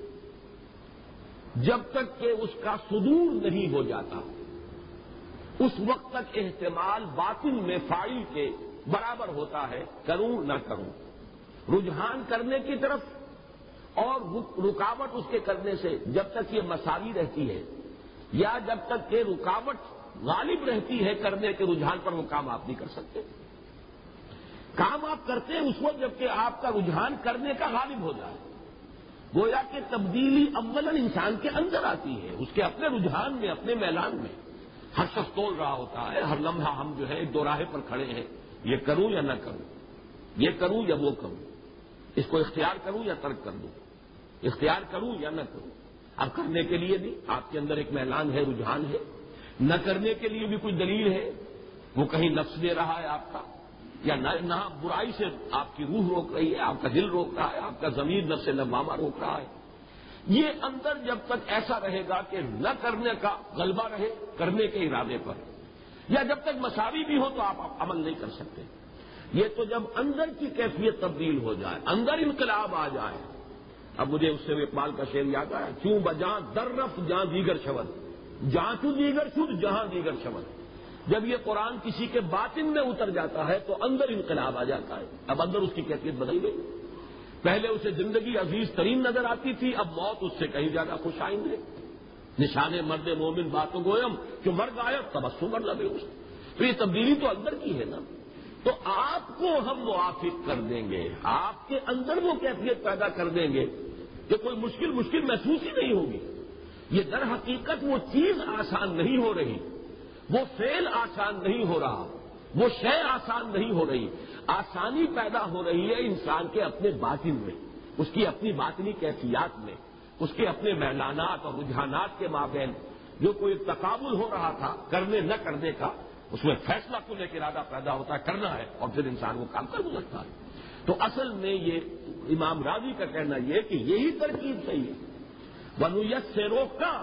جب تک کہ اس کا صدور نہیں ہو جاتا اس وقت تک احتمال باطن میں فاعل کے برابر ہوتا ہے، کروں نہ کروں، رجحان کرنے کی طرف اور رکاوٹ اس کے کرنے سے جب تک یہ مساوی رہتی ہے، یا جب تک کہ رکاوٹ غالب رہتی ہے کرنے کے رجحان پر، وہ کام آپ نہیں کر سکتے۔ کام آپ کرتے ہیں اس وقت جبکہ آپ کا رجحان کرنے کا غالب ہو جائے، گویا کہ تبدیلی اولاً انسان کے اندر آتی ہے، اس کے اپنے رجحان میں، اپنے میلان میں۔ ہر شخص تول رہا ہوتا ہے، ہر لمحہ ہم جو ہے ایک دو راہے پر کھڑے ہیں، یہ کروں یا نہ کروں، یہ کروں یا وہ کروں، اس کو اختیار کروں یا ترک کر دوں، اختیار کروں یا نہ کروں۔ اب کرنے کے لیے بھی آپ کے اندر ایک میلان ہے، رجحان ہے، نہ کرنے کے لیے بھی کوئی دلیل ہے، وہ کہیں نفس دے رہا ہے آپ کا، یا نہ برائی سے آپ کی روح روک رہی ہے، آپ کا دل روک رہا ہے، آپ کا ضمیر نفس لوامہ روک رہا ہے۔ یہ اندر جب تک ایسا رہے گا کہ نہ کرنے کا غلبہ رہے کرنے کے ارادے پر، یا جب تک مساوی بھی ہو تو آپ عمل نہیں کر سکتے۔ یہ تو جب اندر کی کیفیت تبدیل ہو جائے، اندر انقلاب آ جائے۔ اب مجھے اس سے اقبال کا شعر یاد آیا، کیوں بجاں در رفت جہاں دیگر شود، جہاں تو دیگر شد جہاں دیگر شود۔ جب یہ قرآن کسی کے باطن میں اتر جاتا ہے تو اندر انقلاب آ جاتا ہے، اب اندر اس کی کیفیت بدل گئی۔ پہلے اسے زندگی عزیز ترین نظر آتی تھی، اب موت اس سے کہیں زیادہ خوش آئند ہے۔ نشان مرد مومن باتوں گویم کہ مر گایا تبسم مر لگے اس، تو یہ تبدیلی تو اندر کی ہے نا۔ تو آپ کو ہم موافق کر دیں گے، آپ کے اندر وہ کیفیت پیدا کر دیں گے کہ کوئی مشکل مشکل محسوس ہی نہیں ہوگی۔ یہ در حقیقت وہ چیز آسان نہیں ہو رہی، وہ فعل آسان نہیں ہو رہا، وہ شے آسان نہیں ہو رہی، آسانی پیدا ہو رہی ہے انسان کے اپنے باطن میں، اس کی اپنی باطنی کیفیات میں، اس کے اپنے میلانات اور رجحانات کے مابین جو کوئی تقابل ہو رہا تھا کرنے نہ کرنے کا، اس میں فیصلہ کرنے کا ارادہ پیدا ہوتا ہے، کرنا ہے، اور پھر انسان وہ کام کر گزرتا ہے۔ تو اصل میں یہ امام راضی کا کہنا یہ کہ یہی ترکیب صحیح ہے۔ وَنُيَسِّرُ کا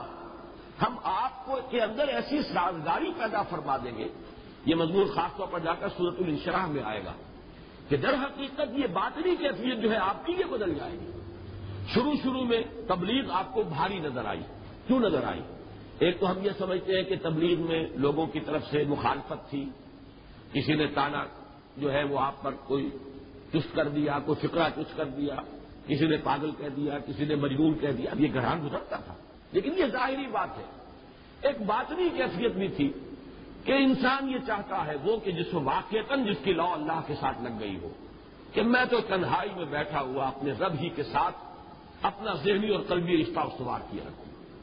ہم آپ کو کے اندر ایسی سازگاری پیدا فرما دیں گے، یہ مضمون خاص طور پر جا کر سورۃ الانشراح میں آئے گا کہ در حقیقت یہ باطنی کیفیت جو ہے آپ کی یہ بدل جائے گی۔ شروع شروع میں تبلیغ آپ کو بھاری نظر آئی، کیوں نظر آئی؟ ایک تو ہم یہ سمجھتے ہیں کہ تبلیغ میں لوگوں کی طرف سے مخالفت تھی، کسی نے تانا جو ہے وہ آپ پر کوئی چست کر دیا، کوئی فقرہ چست کر دیا، کسی نے پاگل کہہ دیا، کسی نے مجنون کہہ دیا، اب یہ گھران گزرتا تھا، لیکن یہ ظاہری بات ہے۔ ایک باطنی کیفیت بھی تھی کہ انسان یہ چاہتا ہے وہ کہ جس واقعتاً جس کی لو اللہ کے ساتھ لگ گئی ہو کہ میں تو تنہائی میں بیٹھا ہوا اپنے رب ہی کے ساتھ اپنا ذہنی اور قلبی رشتہ استوار کیا رکھوں،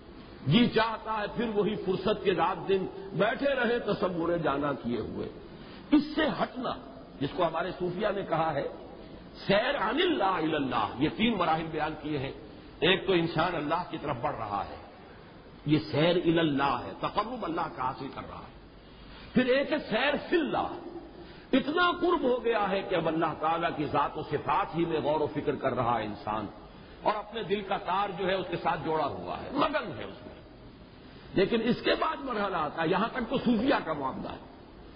جی چاہتا ہے پھر وہی فرصت کے رات دن بیٹھے رہے تصور جانا کیے ہوئے۔ اس سے ہٹنا جس کو ہمارے صوفیہ نے کہا ہے سیر عن اللہ الی اللہ، یہ تین مراحل بیان کیے ہیں۔ ایک تو انسان اللہ کی طرف بڑھ رہا ہے، یہ سیر الی اللہ ہے، تقرب اللہ کا حاصل کر رہا ہے۔ پھر ایک ہے سیر فی اللہ، اتنا قرب ہو گیا ہے کہ اب اللہ تعالیٰ کی ذات و صفات ہی میں غور و فکر کر رہا ہے انسان، اور اپنے دل کا تار جو ہے اس کے ساتھ جوڑا ہوا ہے، مگن ہے اس میں۔ لیکن اس کے بعد مرحلہ آتا ہے، یہاں تک تو صوفیہ کا معاملہ ہے،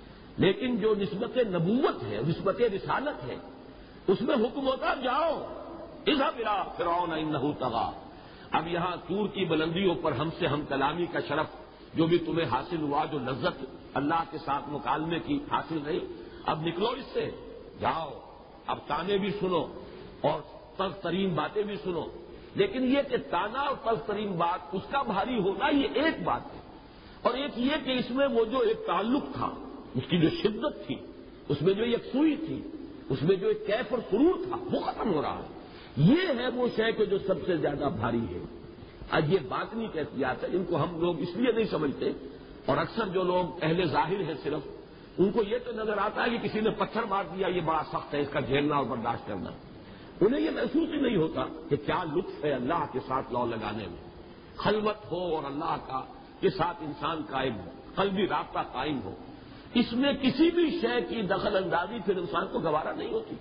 لیکن جو نسبت نبوت ہے، نسبت رسالت ہے، اس میں حکم ہوتا جاؤ اذهب الى فرعون انه طغى۔ اب یہاں طور کی بلندیوں پر ہم سے ہم کلامی کا شرف جو بھی تمہیں حاصل ہوا، جو لذت اللہ کے ساتھ مکالمے کی حاصل رہی، اب نکلو اس سے، جاؤ اب تانے بھی سنو اور تلخ ترین باتیں بھی سنو۔ لیکن یہ کہ تانا اور تلخ ترین بات اس کا بھاری ہونا یہ ایک بات ہے، اور ایک یہ کہ اس میں وہ جو ایک تعلق تھا، اس کی جو شدت تھی، اس میں جو یکسوئی تھی، اس میں جو ایک کیف اور سرور تھا، وہ ختم ہو رہا ہے۔ یہ ہے وہ شے کہ جو سب سے زیادہ بھاری ہے۔ آج یہ باطنی کیفیات ہے جن کو ہم لوگ اس لیے نہیں سمجھتے، اور اکثر جو لوگ اہل ظاہر ہیں صرف ان کو یہ تو نظر آتا ہے کہ کسی نے پتھر مار دیا، یہ بڑا سخت ہے، اس کا جھیلنا اور برداشت کرنا۔ انہیں یہ محسوس ہی نہیں ہوتا کہ کیا لطف ہے اللہ کے ساتھ لو لگانے میں، خلوت ہو اور اللہ کا کے ساتھ انسان کا ایک قلبی رابطہ قائم ہو، اس میں کسی بھی شے کی دخل اندازی پھر انسان کو گوارا نہیں ہوتی۔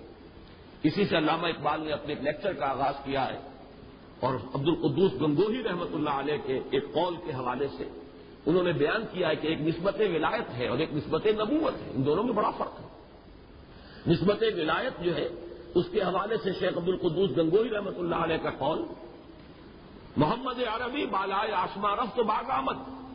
اسی سے علامہ اقبال نے اپنے ایک لیکچر کا آغاز کیا ہے، اور عبد القدوس گنگوہی رحمۃ اللہ علیہ کے ایک قول کے حوالے سے انہوں نے بیان کیا ہے کہ ایک نسبت ولایت ہے اور ایک نسبت نبوت ہے، ان دونوں میں بڑا فرق ہے۔ نسبت ولایت جو ہے اس کے حوالے سے شیخ عبد القدوس گنگوہی رحمۃ اللہ علیہ کا قول، محمد عربی بالائے آسماں رفت باغ آمد،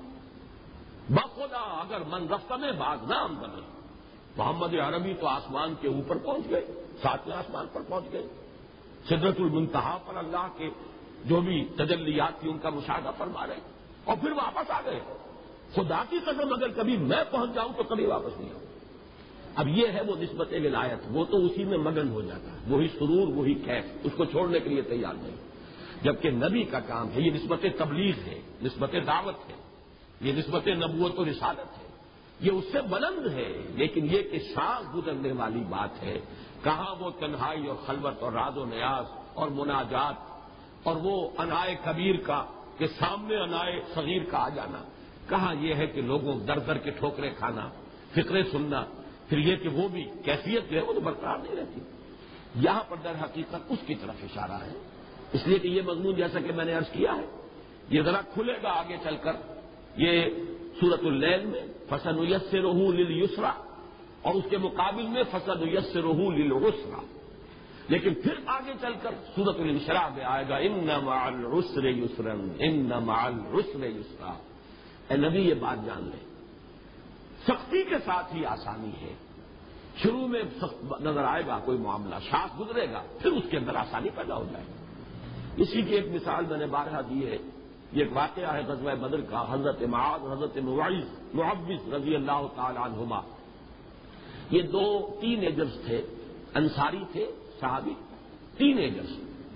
بخدا اگر من رفت میں باغ نہ آمد۔ محمد عربی تو آسمان کے اوپر پہنچ گئے، ساتویں آسمان پر پہنچ گئے، سدرۃ المنتہا پر اللہ کے جو بھی تجلیات تھی ان کا مشاہدہ فرما رہے، اور پھر واپس آ گئے۔ خدا کی قسم اگر کبھی میں پہنچ جاؤں تو کبھی واپس نہیں آؤں۔ اب یہ ہے وہ نسبت ولایت، وہ تو اسی میں مگن ہو جاتا ہے، وہی سرور وہی کیف، اس کو چھوڑنے کے لیے تیار نہیں۔ جبکہ نبی کا کام ہے، یہ نسبت تبلیغ ہے، نسبت دعوت ہے، یہ نسبت نبوت و رسالت ہے، یہ اس سے بلند ہے، لیکن یہ کہ شاخ گزرنے والی بات ہے۔ کہاں وہ تنہائی اور خلوت اور راز و نیاز اور مناجات اور وہ انائے کبیر کا کہ سامنے انائے صغیر کا آ جانا، کہاں یہ ہے کہ لوگوں در در کے ٹھوکریں کھانا، فقرے سننا، پھر یہ کہ وہ بھی کیفیت جو ہے وہ تو برقرار نہیں رہتی۔ یہاں پر در حقیقت اس کی طرف اشارہ ہے، اس لیے کہ یہ مضمون جیسا کہ میں نے عرض کیا ہے یہ ذرا کھلے گا آگے چل کر، یہ سورۃ اللیل میں فَسَنُيَسِّرُهُ لِلْيُسْرَىٰ اور اس کے مقابل میں فَسَنُيَسِّرُهُ لِلْعُسْرَىٰ، لیکن پھر آگے چل کر سورۃ الانشراح میں آئے گا اِنَّ مَعَ الْعُسْرِ يُسْرًا اِنَّ مَعَ الْعُسْرِ يُسْرًا۔ اے نبی یہ بات جان لے، سختی کے ساتھ ہی آسانی ہے۔ شروع میں سخت نظر آئے گا کوئی معاملہ، شاخ گزرے گا، پھر اس کے اندر آسانی پیدا ہو جائے گا۔ اسی کی ایک مثال میں نے بارہا دی ہے، یہ ایک واقعہ ہے غزوہ بدر کا، حضرت معاذ اور حضرت معوذ معوذ رضی اللہ تعالی عنہما، یہ دو تین ایجرز تھے، انصاری تھے صحابی، تین ایجرز۔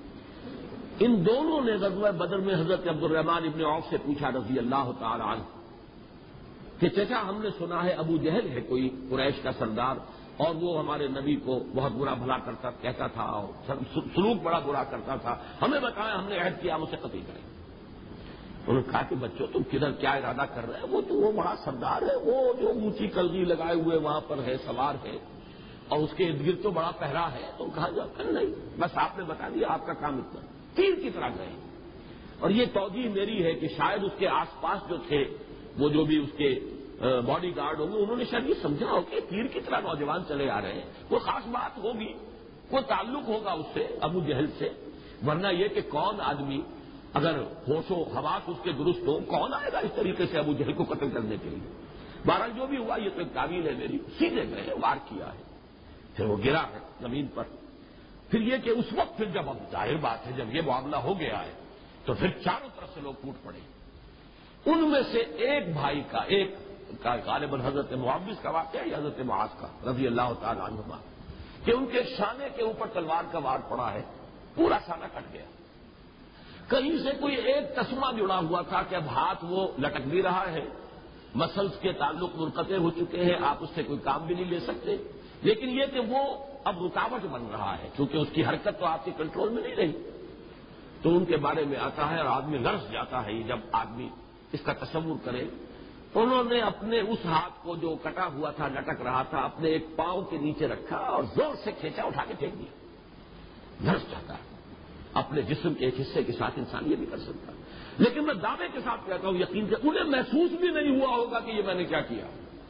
ان دونوں نے غزوہ بدر میں حضرت عبد الرحمن ابن عوف سے پوچھا رضی اللہ تعالی عنہ کہ چچا ہم نے سنا ہے ابو جہل ہے کوئی قریش کا سردار، اور وہ ہمارے نبی کو بہت برا بھلا کرتا کہتا تھا اور سلوک بڑا برا کرتا تھا، ہمیں بتائیں، ہم نے عہد کیا ہم اسے قتل کریں۔ انہوں نے کہا کہ بچوں تم کدھر کیا ارادہ کر رہے ہیں، وہ تو وہ بڑا سردار ہے، وہ جو اونچی کلگی لگائے ہوئے وہاں پر ہے، سوار ہے، اور اس کے ارد گرد تو بڑا پہرا ہے۔ تو کہا جا کر نہیں، بس آپ نے بتا دیا آپ کا کام اتنا، تیر کی طرح گئے۔ اور یہ توجیہ میری ہے کہ شاید اس کے آس پاس جو تھے وہ جو بھی اس کے باڈی گارڈ ہوں گے، انہوں نے شاید یہ سمجھا ہو کہ تیر کی طرح نوجوان چلے آ رہے ہیں، کوئی خاص بات ہوگی، کوئی تعلق ہوگا اس سے ابو جہل سے، ورنہ یہ کہ کون آدمی اگر ہوش و حواس اس کے درست ہو کون آئے گا اس طریقے سے ابو جہل کو قتل کرنے کے لیے۔ بہرحال جو بھی ہوا یہ تو ایک تعویل ہے میری، سیدھے گئے وار کیا ہے۔ پھر وہ گرا ہے زمین پر. پھر یہ کہ اس وقت پھر جب اب ظاہر بات ہے جب یہ معاملہ ہو گیا ہے تو پھر چاروں طرف سے لوگ ٹوٹ پڑے. ان میں سے ایک بھائی کا ایک کا غالباً حضرت معاوض کا واقعہ یا حضرت معاذ کا رضی اللہ تعالی عنہما کہ ان کے شانے کے اوپر تلوار کا وار پڑا ہے, پورا شانہ کٹ گیا. کہیں سے کوئی ایک تسمہ جڑا ہوا تھا کہ اب ہاتھ وہ لٹک بھی رہا ہے, مسلس کے تعلق منقطع ہو چکے ہیں, آپ اس سے کوئی کام بھی نہیں لے سکتے, لیکن یہ کہ وہ اب رکاوٹ بن رہا ہے کیونکہ اس کی حرکت تو آپ کے کنٹرول میں نہیں رہی. تو ان کے بارے میں آتا ہے اور آدمی لرز جاتا ہے جب آدمی اس کا تصور کرے. انہوں نے اپنے اس ہاتھ کو جو کٹا ہوا تھا لٹک رہا تھا اپنے ایک پاؤں کے نیچے رکھا اور زور سے کھینچا, اٹھا کے پھینک دیا. لرز جاتا ہے. اپنے جسم کے ایک حصے کے ساتھ انسان یہ بھی کر سکتا, لیکن میں دعوے کے ساتھ کہتا ہوں یقین سے انہیں محسوس بھی نہیں ہوا ہوگا کہ یہ میں نے کیا کیا.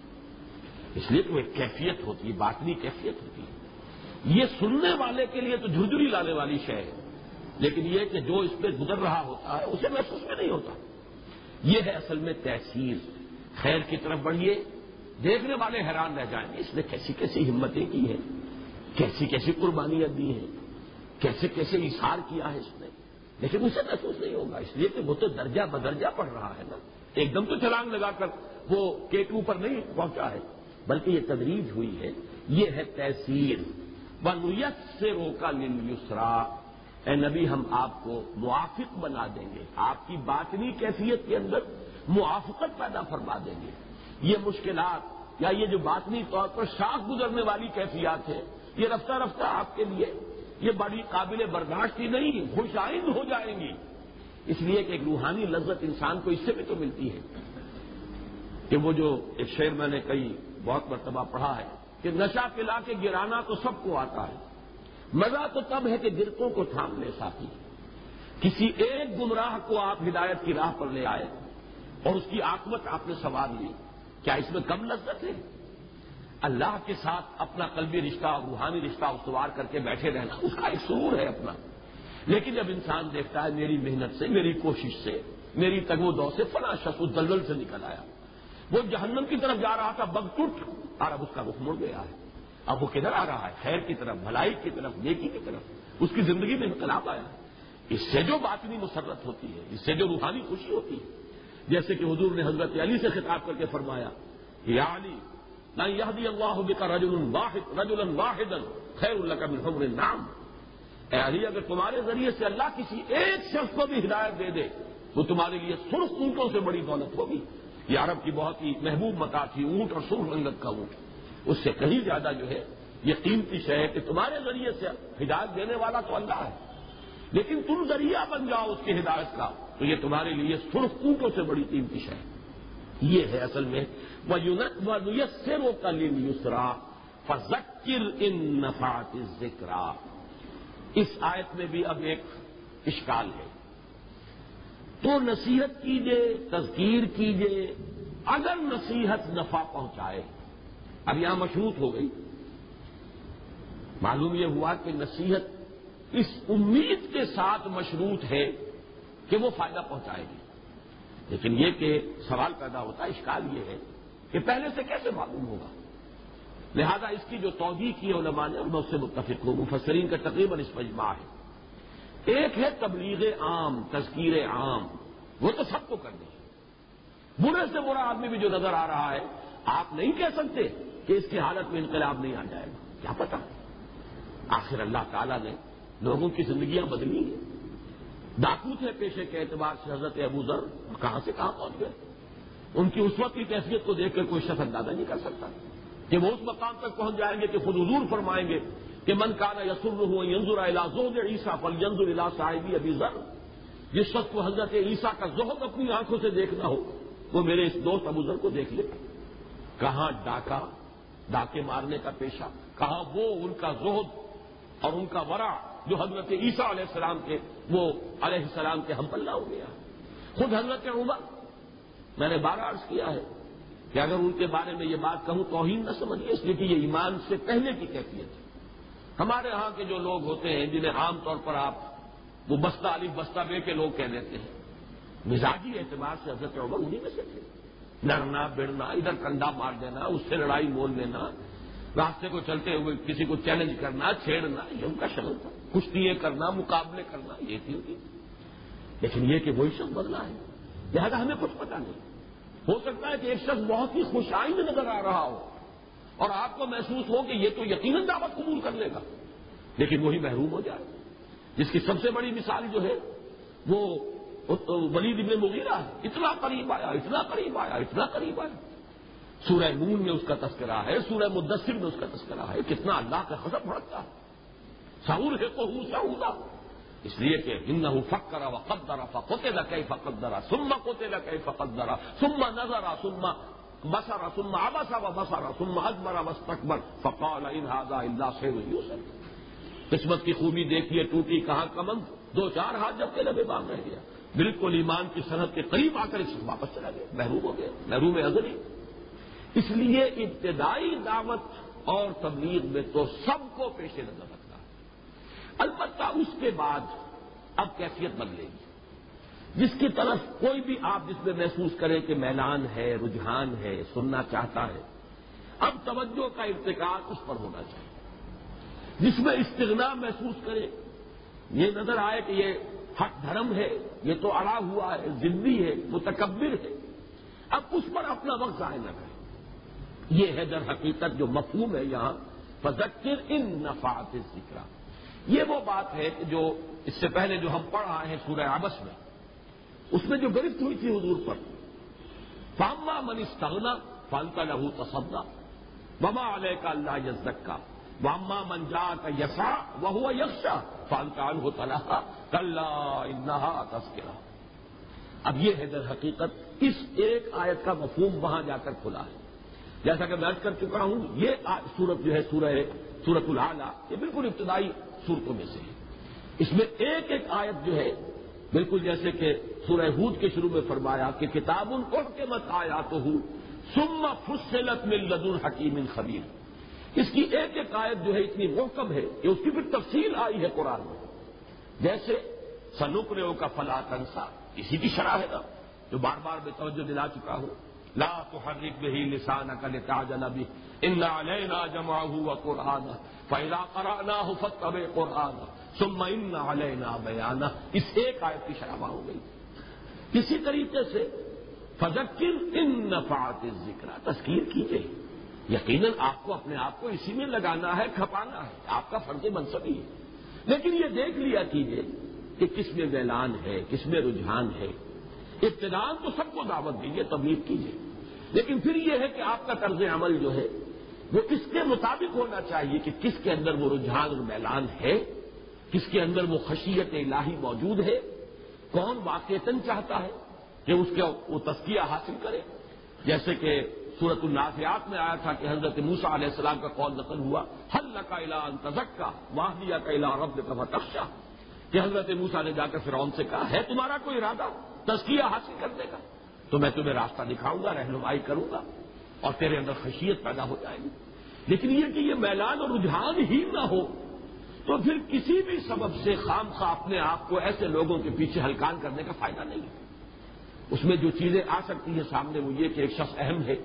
اس لیے تو ایک کیفیت ہوتی ہے, باطنی کیفیت ہوتی ہے. یہ سننے والے کے لیے تو جھرجھری لانے والی شے ہے, لیکن یہ کہ جو اس پہ گزر رہا ہوتا ہے اسے محسوس بھی نہیں ہوتا. یہ ہے اصل میں تحصیل. خیر کی طرف بڑھیے, دیکھنے والے حیران رہ جائیں گے اس نے کیسی کیسی ہمتیں کی ہیں, کیسی کیسی قربانیاں دی ہیں, کیسے کیسے اظہار کیا ہے اس نے, لیکن اسے محسوس نہیں ہوگا اس لیے کہ وہ تو درجہ بدرجہ پڑھ رہا ہے نا. ایک دم تو چھلانگ لگا کر وہ کیک اوپر نہیں پہنچا ہے, بلکہ یہ تدریج ہوئی ہے. یہ ہے تحصیل. وَنُيَسِّرُكَ لِلْيُسْرَىٰ, اے نبی ہم آپ کو موافق بنا دیں گے, آپ کی باطنی کیفیت کے اندر موافقت پیدا فرما دیں گے. یہ مشکلات یا یہ جو باطنی طور پر شاخ گزرنے والی کیفیات ہے یہ رفتہ رفتہ آپ کے لیے یہ بڑی قابل برداشت ہی نہیں, خوش آئند ہو جائیں گی. اس لیے کہ ایک روحانی لذت انسان کو اس سے بھی تو ملتی ہے کہ وہ جو ایک شعر میں نے کئی بہت مرتبہ پڑھا ہے کہ نشہ پلا کے گرانا تو سب کو آتا ہے, مزہ تو تب ہے کہ گرتوں کو تھام لے ساتھی. کسی ایک گمراہ کو آپ ہدایت کی راہ پر لے آئے اور اس کی عاقبت آپ نے سنوار لی, کیا اس میں کم لذت ہے؟ اللہ کے ساتھ اپنا قلبی رشتہ اور روحانی رشتہ استوار کر کے بیٹھے رہنا اس کا ایک سرور ہے اپنا. لیکن جب انسان دیکھتا ہے میری محنت سے, میری کوشش سے, میری تگ و دو سے فلاں شخص اس دلدل سے نکل آیا, وہ جہنم کی طرف جا رہا تھا, بگ ٹوٹ اور اب اس کا رخ مڑ گیا ہے, اب وہ کدھر آ رہا ہے؟ خیر کی طرف, بھلائی کی طرف, نیکی کی طرف. اس کی زندگی میں انقلاب آیا ہے. اس سے جو باطنی مسرت ہوتی ہے, اس سے جو روحانی خوشی ہوتی ہے, جیسے کہ حضور نے حضرت علی سے خطاب کر کے فرمایا یا علی لا یہدی اللہ بک رجلا واحد رجلا واحدا خیر لک من حمر النعم. اے علی اگر تمہارے ذریعے سے اللہ کسی ایک شخص کو بھی ہدایت دے دے وہ تمہارے لیے سرخ اونٹوں سے بڑی دولت ہوگی. یہ عرب کی بہت ہی محبوب متاع تھی, اونٹ اور سرخ رنگت کا اونٹ. اس سے کہیں زیادہ جو ہے یہ قیمتی شے ہے کہ تمہارے ذریعے سے ہدایت دینے والا تو اللہ ہے, لیکن تم ذریعہ بن جاؤ اس کی ہدایت کا تو یہ تمہارے لیے سرخ اونٹوں سے بڑی قیمتی شے ہے. یہ ہے اصل میں وَيُيَسِّرُكَ لِلْيُسْرَىٰ فَذَكِّرْ إِن نَّفَعَتِ الذِّكْرَىٰ. اس آیت میں بھی اب ایک اشکال ہے. تو نصیحت کیجیے, تذکیر کیجیے, اگر نصیحت نفع پہنچائے. اب یہاں مشروط ہو گئی, معلوم یہ ہوا کہ نصیحت اس امید کے ساتھ مشروط ہے کہ وہ فائدہ پہنچائے گی. لیکن یہ کہ سوال پیدا ہوتا ہے, اشکال یہ ہے کہ پہلے سے کیسے معلوم ہوگا. لہذا اس کی جو توجیہ کی علماء نے میں اس سے متفق ہوں, مفسرین کا تقریباً اس پر اجماع ہے. ایک ہے تبلیغ عام, تذکیر عام, وہ تو سب کو کرنی ہے. برے سے برا آدمی بھی جو نظر آ رہا ہے آپ نہیں کہہ سکتے کہ اس کی حالت میں انقلاب نہیں آ جائے گا, کیا پتا. آخر اللہ تعالیٰ نے لوگوں کی زندگیاں بدلی ہیں. ڈاکو تھے پیشے کے اعتبار سے حضرت ابو ذر, کہاں سے کہاں پہنچ گئے. ان کی اس وقت کی کیفیت کو دیکھ کر کوئی شخص اندازہ نہیں کر سکتا کہ وہ اس مقام تک پہنچ جائیں گے کہ خود حضور فرمائیں گے کہ من کان یسرہ ان ینظر الی زہد عیسیٰ فلینظر الی صاحبی ابی ذر. جس شخص کو حضرت عیسیٰ کا زہد اپنی آنکھوں سے دیکھنا ہو وہ میرے اس دوست ابو ذر کو دیکھ لے. کہاں ڈاکہ, ڈاکے مارنے کا پیشہ, کہاں وہ ان کا زہد اور ان کا ورع جو حضرت عیسیٰ علیہ السلام کے وہ علیہ السلام کے ہم پلہ ہو گیا. خود حضرت عمر, میں نے بارہ عرض کیا ہے کہ اگر ان کے بارے میں یہ بات کہوں توہین نہ سمجھیے, اس لیے کہ یہ ایمان سے پہلے کی کیفیت ہے. ہمارے ہاں کے جو لوگ ہوتے ہیں جنہیں عام طور پر آپ وہ بستہ الف بستہ بے کے لوگ کہہ دیتے ہیں, مزاجی اعتبار سے حضرت عمر انہیں میں سے تھے. لڑنا بڑنا, ادھر کنڈا مار دینا, اس سے لڑائی مول لینا, راستے کو چلتے ہوئے کسی کو چیلنج کرنا، چھیڑنا، یہ ان کا شغل تھا، کشتیاں کرنا، مقابلے کرنا، یہ تھی ان کی۔ لیکن یہ کہ وہی شخص بدلا ہے، لہذا ہمیں کچھ پتا نہیں۔ ہو سکتا ہے کہ ایک شخص بہت ہی خوش آئند نظر آ رہا ہو اور آپ کو محسوس ہو کہ یہ تو یقیناً دعوت قبول کر لے گا، لیکن وہی محروم ہو جائے، جس کی سب سے بڑی مثال جو ہے وہ ولید بن مغیرہ ہے۔ اتنا قریب آیا، اتنا قریب آیا، اتنا قریب آیا۔ سورہ نون میں اس کا تذکرہ ہے، سورہ مدثر میں اس کا تذکرہ ہے، کتنا اللہ کا غضب بھڑکتا ہے۔ سعور ہے تو ہوں سعودا، اس لیے کہ انہ فکر وقدر فقتل کیف قدر ثم قتل کیف قدر ثم نظر ثم بصر ثم عبس وبصر ثم ادبر واستكبر فقال ان هذا الا سحر يؤثر۔ قسمت کی خوبی دیکھیے، ٹوٹی کہاں کمند، دو چار ہاتھ جب کے لبے باندھ رہ گیا، بالکل ایمان کی سرحد کے قریب آ کر اس واپس چلا گیا، محروم ہو گیا، محروم ازلی۔ اس لیے ابتدائی دعوت اور تبلیغ میں تو سب کو پیش نظر رکھنا ہے، البتہ اس کے بعد اب کیفیت بدلے گی، جس کی طرف کوئی بھی آپ جس میں محسوس کریں کہ میلان ہے، رجحان ہے، سننا چاہتا ہے، اب توجہ کا ارتکاز اس پر ہونا چاہیے۔ جس میں استغنا محسوس کرے، یہ نظر آئے کہ یہ حق دھرم ہے، یہ تو اڑا ہوا ہے، ضدی ہے، متکبر ہے، اب اس پر اپنا وقت ضائع نہ کرے۔ یہ ہے در حقیقت جو مفہوم ہے یہاں فذکر ان نفعت الذکریٰ۔ یہ وہ بات ہے کہ جو اس سے پہلے جو ہم پڑھ آئے ہیں سورہ عبس میں، اس میں جو گرفت ہوئی تھی حضور پر، فاما من استغنی فانت له تصدی وما علیک الا یزکا واما من جاءک یسعی وهو یخشی فانت عنہ تلہی کلا انہا تذکرہ۔ اب یہ ہے در حقیقت اس ایک آیت کا مفہوم وہاں جا کر کھلا ہے۔ جیسا کہ میں عرض کر چکا ہوں، یہ سورت جو ہے سورہ سورۃ الاعلیٰ، یہ بالکل ابتدائی سورتوں میں سے ہے۔ اس میں ایک ایک آیت جو ہے بالکل جیسے کہ سورہ ہود کے شروع میں فرمایا کہ کتاب احکمت آیاتہ ثم فصلت من لدن حکیم خبیر، اس کی ایک ایک آیت جو ہے اتنی محکم ہے کہ اس کی پھر تفصیل آئی ہے قرآن میں، جیسے سنقرئک فلا تنسیٰ، اسی کی شرح ہے نا جو بار بار میں توجہ دلا چکا ہوں، لا تحرک بہ لسانک لتعجل بہ ان علینا جمعہ وقرآنہ فاذا قرأناہ فاتبع قرآنہ ثم ان علینا بیانہ، اس ایک آیت کی شرح ہو گئی۔ اسی طریقے سے فذکر ان نفعت الذکریٰ، تذکیر کیجیے، یقیناً آپ کو اپنے آپ کو اسی میں لگانا ہے، کھپانا ہے، آپ کا فرض منصب ہی ہے، لیکن یہ دیکھ لیا کیجیے کہ کس میں میلان ہے، کس میں رجحان ہے۔ ابتداءً تو سب کو دعوت دیجیے، تبلیغ کیجیے، لیکن پھر یہ ہے کہ آپ کا طرز عمل جو ہے وہ اس کے مطابق ہونا چاہیے کہ کس کے اندر وہ رجحان اور میلان ہے، کس کے اندر وہ خشیت الہی موجود ہے، کون واقعتاً چاہتا ہے کہ اس کا وہ تزکیہ حاصل کرے، جیسے کہ سورۃ النازعات میں آیا تھا کہ حضرت موسیٰ علیہ السلام کا قول نقل ہوا، هل لک الی ان تزکی واہدیک الی ربک فتخشی، کہ حضرت موسیٰ نے جا کر فرعون سے کہا ہے تمہارا کوئی ارادہ تزکیہ حاصل کرنے کا، تو میں تمہیں راستہ دکھاؤں گا، رہنمائی کروں گا اور تیرے اندر خشیت پیدا ہو جائے گی۔ لیکن یہ کہ یہ میلان اور رجحان ہی نہ ہو تو پھر کسی بھی سبب سے خام خواہ اپنے آپ کو ایسے لوگوں کے پیچھے ہلکان کرنے کا فائدہ نہیں ہے۔ اس میں جو چیزیں آ سکتی ہیں سامنے وہ یہ کہ ایک شخص اہم ہے،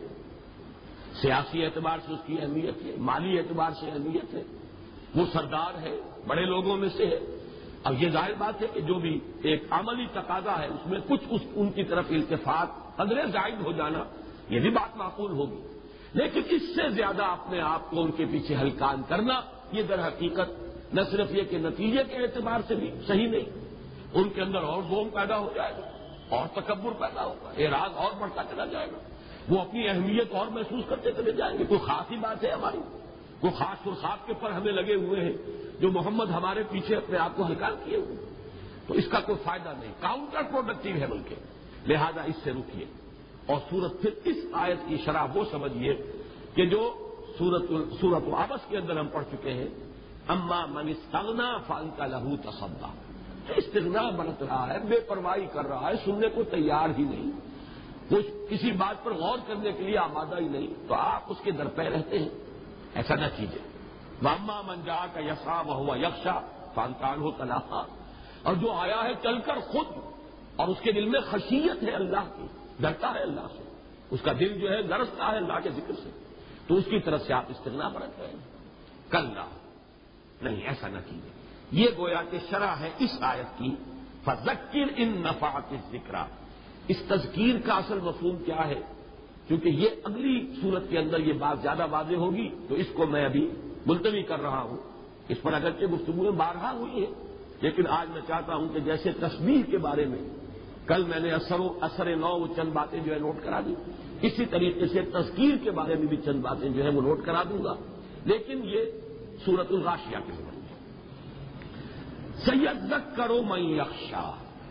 سیاسی اعتبار سے اس کی اہمیت ہے، مالی اعتبار سے اہمیت ہے، وہ سردار ہے، بڑے لوگوں میں سے ہے، اب یہ ظاہر بات ہے کہ جو بھی ایک عملی تقاضا ہے اس میں کچھ اس ان کی طرف التفات قدرے زائد ہو جانا یہ بھی بات معقول ہوگی، لیکن اس سے زیادہ اپنے آپ کو ان کے پیچھے ہلکان کرنا یہ در حقیقت نہ صرف یہ کہ نتیجے کے اعتبار سے بھی صحیح نہیں، ان کے اندر اور زوم پیدا ہو جائے گا اور تکبر پیدا ہوگا، اعراض اور بڑھتا چلا جائے گا، وہ اپنی اہمیت اور محسوس کرتے چلے جائیں گے۔ کوئی خاص ہی بات ہے ہماری، کوئی خاص سرخاب کے پر ہمیں لگے ہوئے ہیں جو محمد ہمارے پیچھے اپنے آپ کو ہلکان کیے ہوئے، تو اس کا کوئی فائدہ نہیں، کاؤنٹر پروڈکٹیو ہے بلکہ، لہذا اس سے رکیے۔ اور سورت پھر اس آیت کی شرح وہ سمجھیے کہ جو سورت سورت عبس کے اندر ہم پڑھ چکے ہیں، اما من استغنی فانت لہ تصدی، استغنا برت رہا ہے، بے پرواہی کر رہا ہے، سننے کو تیار ہی نہیں، کچھ کسی بات پر غور کرنے کے لیے آمادہ ہی نہیں، تو آپ اس کے در پہ رہتے ہیں، ایسا نہ کیجیے۔ واما من جاءک یسعی وهو یخشی فانت عنہ تلہی، اور جو آیا ہے چل کر خود اور اس کے دل میں خشیت ہے اللہ کی، ڈرتا ہے اللہ سے، اس کا دل جو ہے لرزتا ہے اللہ کے ذکر سے، تو اس کی طرف سے آپ استغنا برت رہے ہیں. کلا، نہیں، ایسا نہ کیجیے. یہ گویا کہ شرح ہے اس آیت کی. فذکر ان نفعت الذکریٰ. اس تذکیر کا اصل مفہوم کیا ہے؟ کیونکہ یہ اگلی صورت کے اندر یہ بات زیادہ واضح ہوگی، تو اس کو میں ابھی ملتوی کر رہا ہوں. اس پر اگرچہ گفتگو بارہا ہوئی ہے، لیکن آج میں چاہتا ہوں کہ جیسے تسبیح کے بارے میں کل میں نے اثر و اثر نو وہ چند باتیں جو ہے نوٹ کرا دی، اسی طریقے سے تذکیر کے بارے میں بھی چند باتیں جو ہے وہ نوٹ کرا دوں گا. لیکن یہ سورۃ الغاشیہ کے بارے میں سیذکر من یخشی.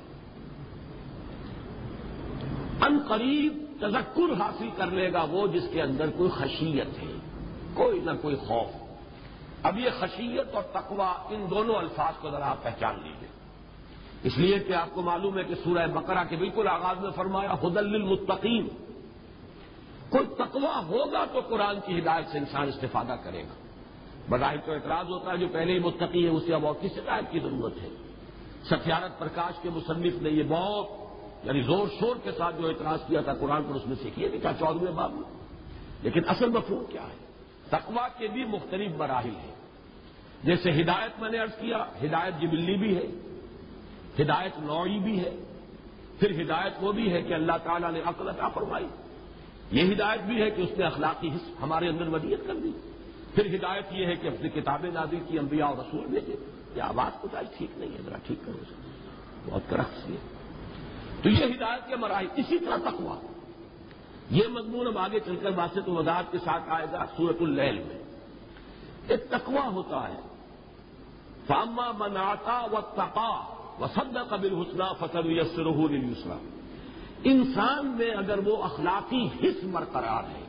ان قریب تذکر حاصل کر لے گا وہ جس کے اندر کوئی خشیت ہے، کوئی نہ کوئی خوف. اب یہ خشیت اور تقوی ان دونوں الفاظ کو ذرا آپ پہچان لیجیے، اس لیے کہ آپ کو معلوم ہے کہ سورہ بقرہ کے بالکل آغاز میں فرمایا ھدی للمتقین. کوئی تقوی ہوگا تو قرآن کی ہدایت سے انسان استفادہ کرے گا. بظاہر تو اعتراض ہوتا ہے جو پہلے ہی متقی ہے اسے اب اور کس ہدایت کی ضرورت ہے. ستیارت پرکاش کے مصنف نے یہ بہت یعنی زور شور کے ساتھ جو اعتراض کیا تھا قرآن پر، اس میں سیکھیے لکھا چودہویں باب میں. لیکن اصل مفہوم کیا ہے؟ تقوی کے بھی مختلف مراحل ہیں. جیسے ہدایت میں نے عرض کیا، ہدایت جبلی بھی ہے، ہدایت نوعی بھی ہے، پھر ہدایت وہ بھی ہے کہ اللہ تعالیٰ نے عقل عطا فرمائی. یہ ہدایت بھی ہے کہ اس نے اخلاقی حص ہمارے اندر ودیت کر دی. پھر ہدایت یہ ہے کہ اپنی کتابیں نازل کی، انبیاء اور رسول بھیجے. یہ آواز کچھ آج ٹھیک نہیں ہے، ذرا ٹھیک کرو اسے، بہت کرخص ہے. تو یہ ہدایت کے مراحل. اسی طرح تقویٰ، یہ مضمون اب آگے چل کر واسطہ و وضاحت کے ساتھ آئے گا سورۃ اللیل میں. ایک تقویٰ ہوتا ہے، فاما من آتا واتقى وصدق بالحسنى فسنيسره لليسرى. انسان میں اگر وہ اخلاقی حص برقرار ہے،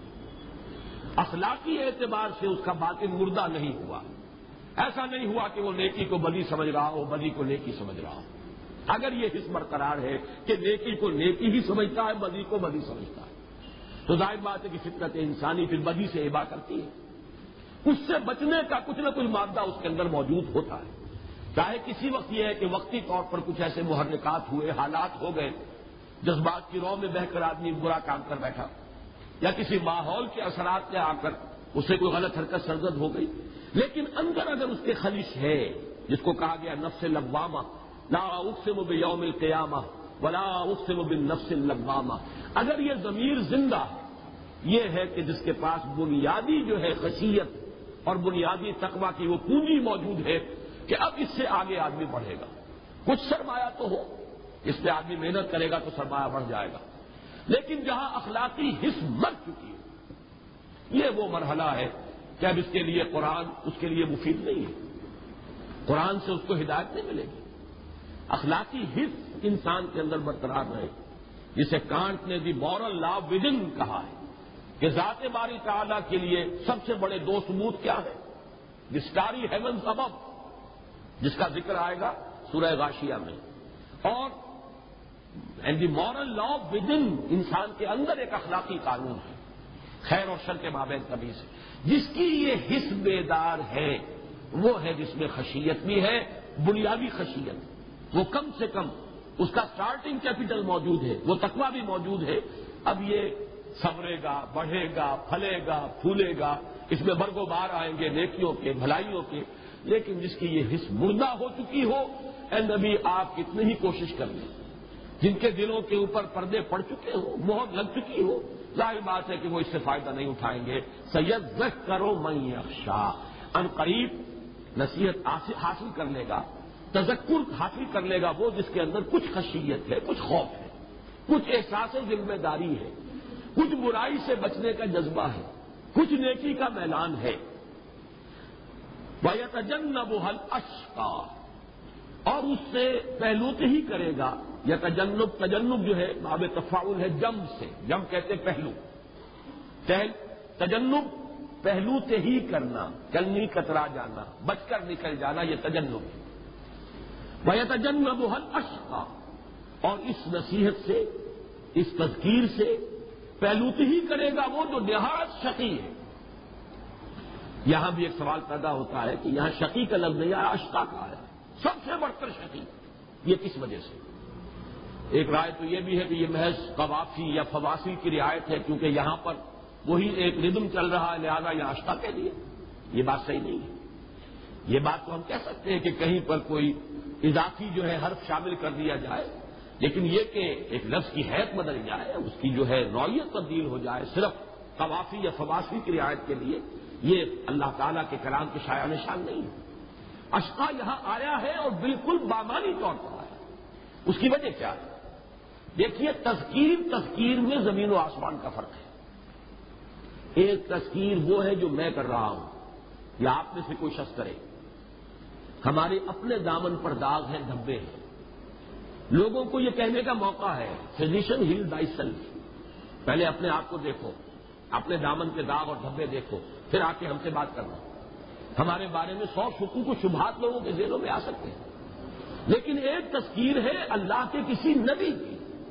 اخلاقی اعتبار سے اس کا باطن مردہ نہیں ہوا، ایسا نہیں ہوا کہ وہ نیکی کو بدی سمجھ رہا ہو، بدی کو نیکی سمجھ رہا ہو. اگر یہ حص برقرار ہے کہ نیکی کو نیکی ہی سمجھتا ہے، بدی کو بدی سمجھتا ہے، تو ظاہر بات ہے کہ فطرت انسانی پھر بدی سے ابا کرتی ہے. اس سے بچنے کا کچھ نہ کچھ مادہ اس کے اندر موجود ہوتا ہے. چاہے کسی وقت یہ ہے کہ وقتی طور پر کچھ ایسے محرکات ہوئے، حالات ہو گئے، جذبات کی رو میں بہ کر آدمی برا کام کر بیٹھا، یا کسی ماحول کے اثرات میں آ کر اسے کوئی غلط حرکت سرزد ہو گئی، لیکن اندر اگر اس کے خلش ہے، جس کو کہا گیا نفس لوامہ، لا اقسم بیوم القیامہ ولا اقسم بالنفس اللوامہ. اگر یہ ضمیر زندہ ہے، یہ ہے کہ جس کے پاس بنیادی جو ہے خشیت اور بنیادی تقویٰ کی وہ پونجی موجود ہے کہ اب اس سے آگے آدمی بڑھے گا. کچھ سرمایہ تو ہو، اس پہ آدمی محنت کرے گا تو سرمایہ بڑھ جائے گا. لیکن جہاں اخلاقی حص مر چکی ہے، یہ وہ مرحلہ ہے کہ اب اس کے لیے قرآن اس کے لیے مفید نہیں ہے. قرآن سے اس کو ہدایت نہیں ملے گی. اخلاقی حص انسان کے اندر برقرار رہے، جسے کانٹ نے دی مورل لا ودن کہا ہے کہ ذات باری تعالیٰ کے لیے سب سے بڑے دو ثبوت کیا ہے؟ دی اسٹاری ہیونز ابو، جس کا ذکر آئے گا سورہ غاشیہ میں، اور اینڈ دی مورل لا ودن، انسان کے اندر ایک اخلاقی قانون ہے خیر اور شر کے مابین تمیز ہے. جس کی یہ حص بیدار ہے وہ ہے جس میں خشیت بھی ہے، بنیادی خشیت، وہ کم سے کم اس کا سٹارٹنگ کیپٹل موجود ہے، وہ تقویٰ بھی موجود ہے. اب یہ سنورے گا، بڑھے گا، پھلے گا، پھولے گا، اس میں برگ و بار آئیں گے نیکیوں کے، بھلائیوں کے. لیکن جس کی یہ حص مردہ ہو چکی ہو، اے نبی آپ کتنی ہی کوشش کر لیں، جن کے دلوں کے اوپر پردے پڑ چکے ہو، مہر لگ چکی ہو، ظاہر بات ہے کہ وہ اس سے فائدہ نہیں اٹھائیں گے. سیذکر من یخشی، ان قریب نصیحت حاصل کر لے گا، تذکر حاصل کر لے گا وہ جس کے اندر کچھ خشیت ہے، کچھ خوف ہے، کچھ احساس ذمہ داری ہے، کچھ برائی سے بچنے کا جذبہ ہے، کچھ نیکی کا میلان ہے. وَيَتَجَنَّبُهَا الْأَشْقَى، اور اس سے پہلوتے ہی کرے گا. یا تجنب، تجنب جو ہے باب تفاعل ہے جم سے، جم کہتے پہلو، تجنب پہلو سے ہی کرنا، چلنی کترا جانا، بچ کر نکل جانا، یہ تجنب. وَيَتَجَنَّبُهَا الْأَشْقَى، اور اس نصیحت سے، اس تذکیر سے پہلوتے ہی کرے گا وہ جو نہایت شقی ہے. یہاں بھی ایک سوال پیدا ہوتا ہے کہ یہاں شقی کا لفظ نہیں آیا، اشقا کا آیا، سب سے بڑھ کر شقی. یہ کس وجہ سے؟ ایک رائے تو یہ بھی ہے کہ یہ محض قوافی یا فواصل کی رعایت ہے، کیونکہ یہاں پر وہی ایک ردم چل رہا ہے لہذا یہ اشقا کہہ دیا. یہ بات صحیح نہیں ہے. یہ بات تو ہم کہہ سکتے ہیں کہ کہیں پر کوئی اضافی جو ہے حرف شامل کر دیا جائے، لیکن یہ کہ ایک لفظ کی حیت بدل جائے، اس کی جو ہے نوعیت تبدیل ہو جائے صرف قوافی یا فواسی کی رعایت کے لیے، یہ اللہ تعالیٰ کے کلام کے شایان نشان نہیں ہے. اشقا یہاں آیا ہے اور بالکل بامانی طور پر آیا. اس کی وجہ کیا ہے؟ دیکھیے، تذکیر تذکیر میں زمین و آسمان کا فرق ہے. ایک تذکیر وہ ہے جو میں کر رہا ہوں یا آپ میں سے کوئی شخص کرے. ہمارے اپنے دامن پر داغ ہیں، دھبے ہیں. لوگوں کو یہ کہنے کا موقع ہے فزیشن ہیل بائی سیلف. پہلے اپنے آپ کو دیکھو، اپنے دامن کے داغ اور دھبے دیکھو، پھر آ کے ہم سے بات کرنا. ہمارے بارے میں سو شکوک و شبہات لوگوں کے ذہنوں میں آ سکتے ہیں، لیکن ایک تذکیر ہے اللہ کے کسی نبی کی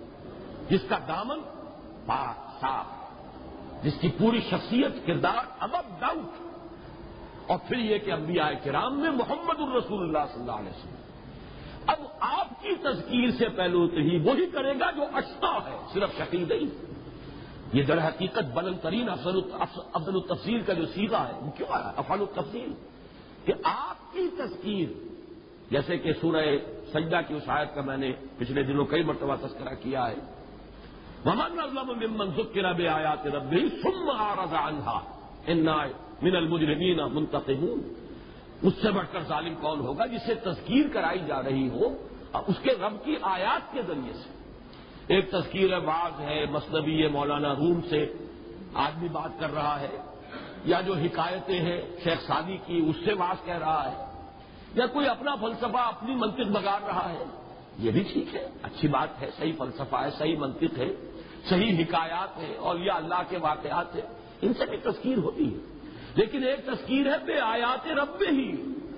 جس کا دامن پاک صاف، جس کی پوری شخصیت کردار ابو ڈاؤٹ. اور پھر یہ کہ انبیاء کرام میں محمد الرسول اللہ صلی اللہ علیہ وسلم. اب آپ کی تذکیر سے پہلے ہی وہی کرے گا جو اشقا ہے، صرف شقی نہیں. یہ در حقیقت بلند ترین افضل التفضیل کا جو سیغہ ہے وہ کیوں آیا افعال التفضیل؟ کہ آپ کی تذکیر، جیسے کہ سورہ سجدہ کی اس آیت کا میں نے پچھلے دنوں کئی مرتبہ تذکرہ کیا ہے، وَمَنْ أَظْلَمُ مِمَّنْ ذُكِّرَ بِآيَاتِ رَبِّهِ ثُمَّ أَعْرَضَ عَنْهَا إِنَّا مِنَ الْمُجْرِمِينَ مُنْتَقِمُونَ. اس سے بڑھ کر ظالم کون ہوگا جسے تذکیر کرائی جا رہی ہو اور اس کے رب کی آیات کے ذریعے سے. ایک تذکیر واعظ ہے، مثنوی مولانا روم سے آدمی بات کر رہا ہے، یا جو حکایتیں ہیں شیخ سعدی کی اس سے واعظ کہہ رہا ہے، یا کوئی اپنا فلسفہ اپنی منطق بگاڑ رہا ہے. یہ بھی ٹھیک ہے، اچھی بات ہے، صحیح فلسفہ ہے، صحیح منطق ہے، صحیح حکایات ہیں اور یہ اللہ کے واقعات ہیں، ان سے بھی تذکیر ہوتی ہے. لیکن ایک تذکیر ہے بے آیات رب ہی،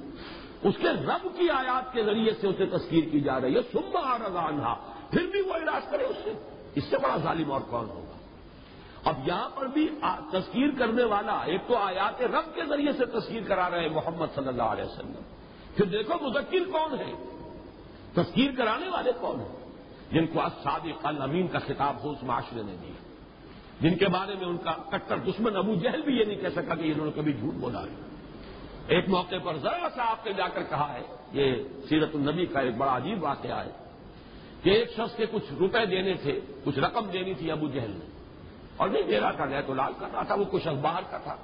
اس کے رب کی آیات کے ذریعے سے اسے تذکیر کی جا رہی ہے. ثم اعرض عنہا، پھر بھی وہ اعراض کرے اس سے. اس سے بڑا ظالم اور کون ہوگا؟ اب یہاں پر بھی تذکیر کرنے والا ایک تو آیات رب کے ذریعے سے تذکیر کرا رہے ہیں محمد صلی اللہ علیہ وسلم. پھر دیکھو مذکر کون ہے، تذکیر کرانے والے کون ہیں؟ جن کو الصادق الامین کا خطاب ہو اس معاشرے نے دیا، جن کے بارے میں ان کا کٹر دشمن ابو جہل بھی یہ نہیں کہہ سکا کہ انہوں نے کبھی جھوٹ بولا ہے. ایک موقع پر ذرا سا آپ نے جا کر کہا ہے، یہ سیرت النبی کا ایک بڑا عجیب واقعہ ہے کہ ایک شخص کے کچھ روپے دینے تھے، کچھ رقم دینی تھی ابو جہل نے، اور نہیں دے رہا تھا، گئے تو لال کر رہا تھا، وہ کچھ باہر کا تھا.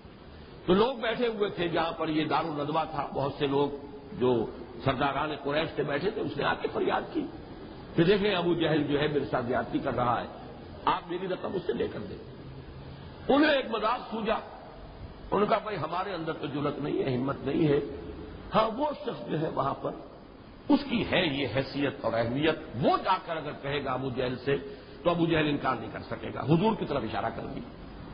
تو لوگ بیٹھے ہوئے تھے جہاں پر یہ دار الندوہ تھا، بہت سے لوگ جو سرداران قریش سے بیٹھے تھے. اس نے آ کے فریاد کی کہ دیکھیں ابو جہل جو ہے میرے ساتھ زیادتی کر رہا ہے، آپ میری رقم اس سے لے کر دیں. انہیں ایک مذاق سوجا، انہوں نے کہا بھائی ہمارے اندر تو جرأت نہیں ہے، ہمت نہیں ہے. ہاں وہ شخص جو ہے وہاں پر اس کی ہے یہ حیثیت اور اہمیت، وہ جا کر اگر کہے گا ابو جہل سے تو ابو جہل انکار نہیں کر سکے گا. حضور کی طرف اشارہ کر دیا.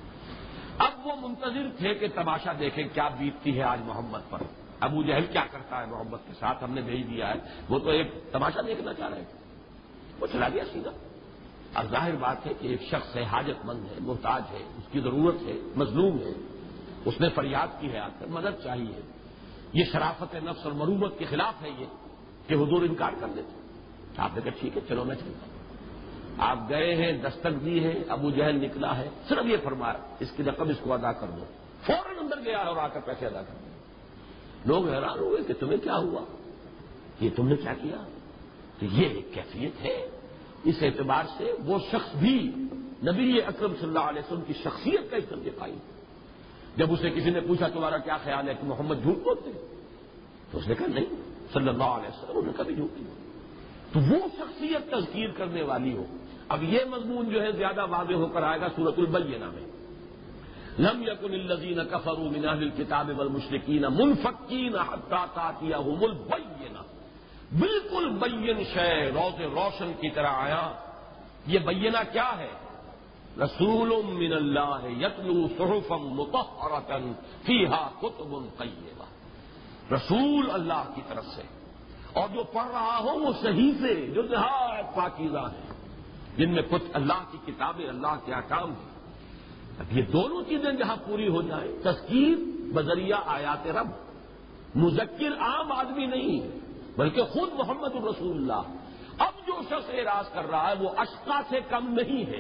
اب وہ منتظر تھے کہ تماشا دیکھیں کیا بیتتی ہے آج محمد پر، ابو جہل کیا کرتا ہے محمد کے ساتھ، ہم نے بھیج دیا ہے. وہ تو ایک تماشا دیکھنا چاہ رہے تھے، وہ چلا گیا سیدھا. اب ظاہر بات ہے کہ ایک شخص ہے، حاجت مند ہے، محتاج ہے، اس کی ضرورت ہے، مظلوم ہے، اس نے فریاد کی ہے، آ کر مدد چاہیے. یہ شرافت نفس اور مروت کے خلاف ہے یہ کہ حضور انکار کر دیتے. آپ نے کہا ٹھیک ہے چلو میں چلتا ہوں. آپ گئے ہیں، دستک دی ہے، ابو جہل نکلا ہے، صرف یہ فرمایا اس کی رقم اس کو ادا کر دو. فوراً اندر گیا اور آ کر پیسے ادا کر دیں. لوگ حیران ہوئے کہ تمہیں کیا ہوا، یہ تم نے کیا کیا؟ تو یہ ایک کیفیت ہے. اس اعتبار سے وہ شخص بھی نبی اکرم صلی اللہ علیہ وسلم کی شخصیت کا ایک دکھائی. جب اسے کسی نے پوچھا تمہارا کیا خیال ہے کہ محمد جھوٹ بولتے ہیں، تو اس نے کہا نہیں صلی اللہ علیہ وسلم انہوں نے کبھی جھوٹ نہیں بولا. تو وہ شخصیت تذکیر کرنے والی ہو. اب یہ مضمون جو ہے زیادہ واضح ہو کر آئے گا سورۃ البینہ میں. لم یکن الذین کفروا من اہل الکتاب والمشرکین منفکین حتی تأتیہم البینہ. بالکل بین شے، روز روشن کی طرح آیا. یہ بینہ کیا ہے؟ رسول من اللہ یتلو صحفا مطہرۃ فیہا کتب قیمہ. رسول اللہ کی طرف سے، اور جو پڑھ رہا ہو وہ صحیفے جو نہایت پاکیزہ ہیں، جن میں کچھ اللہ کی کتابیں، اللہ کے احکام ہیں. اب یہ دونوں چیزیں جہاں پوری ہو جائیں، تذکیر بذریعہ آیات رب، مذکر عام آدمی نہیں ہے بلکہ خود محمد الرسول اللہ. اب جو شخص اعراض کر رہا ہے وہ اشقا سے کم نہیں ہے،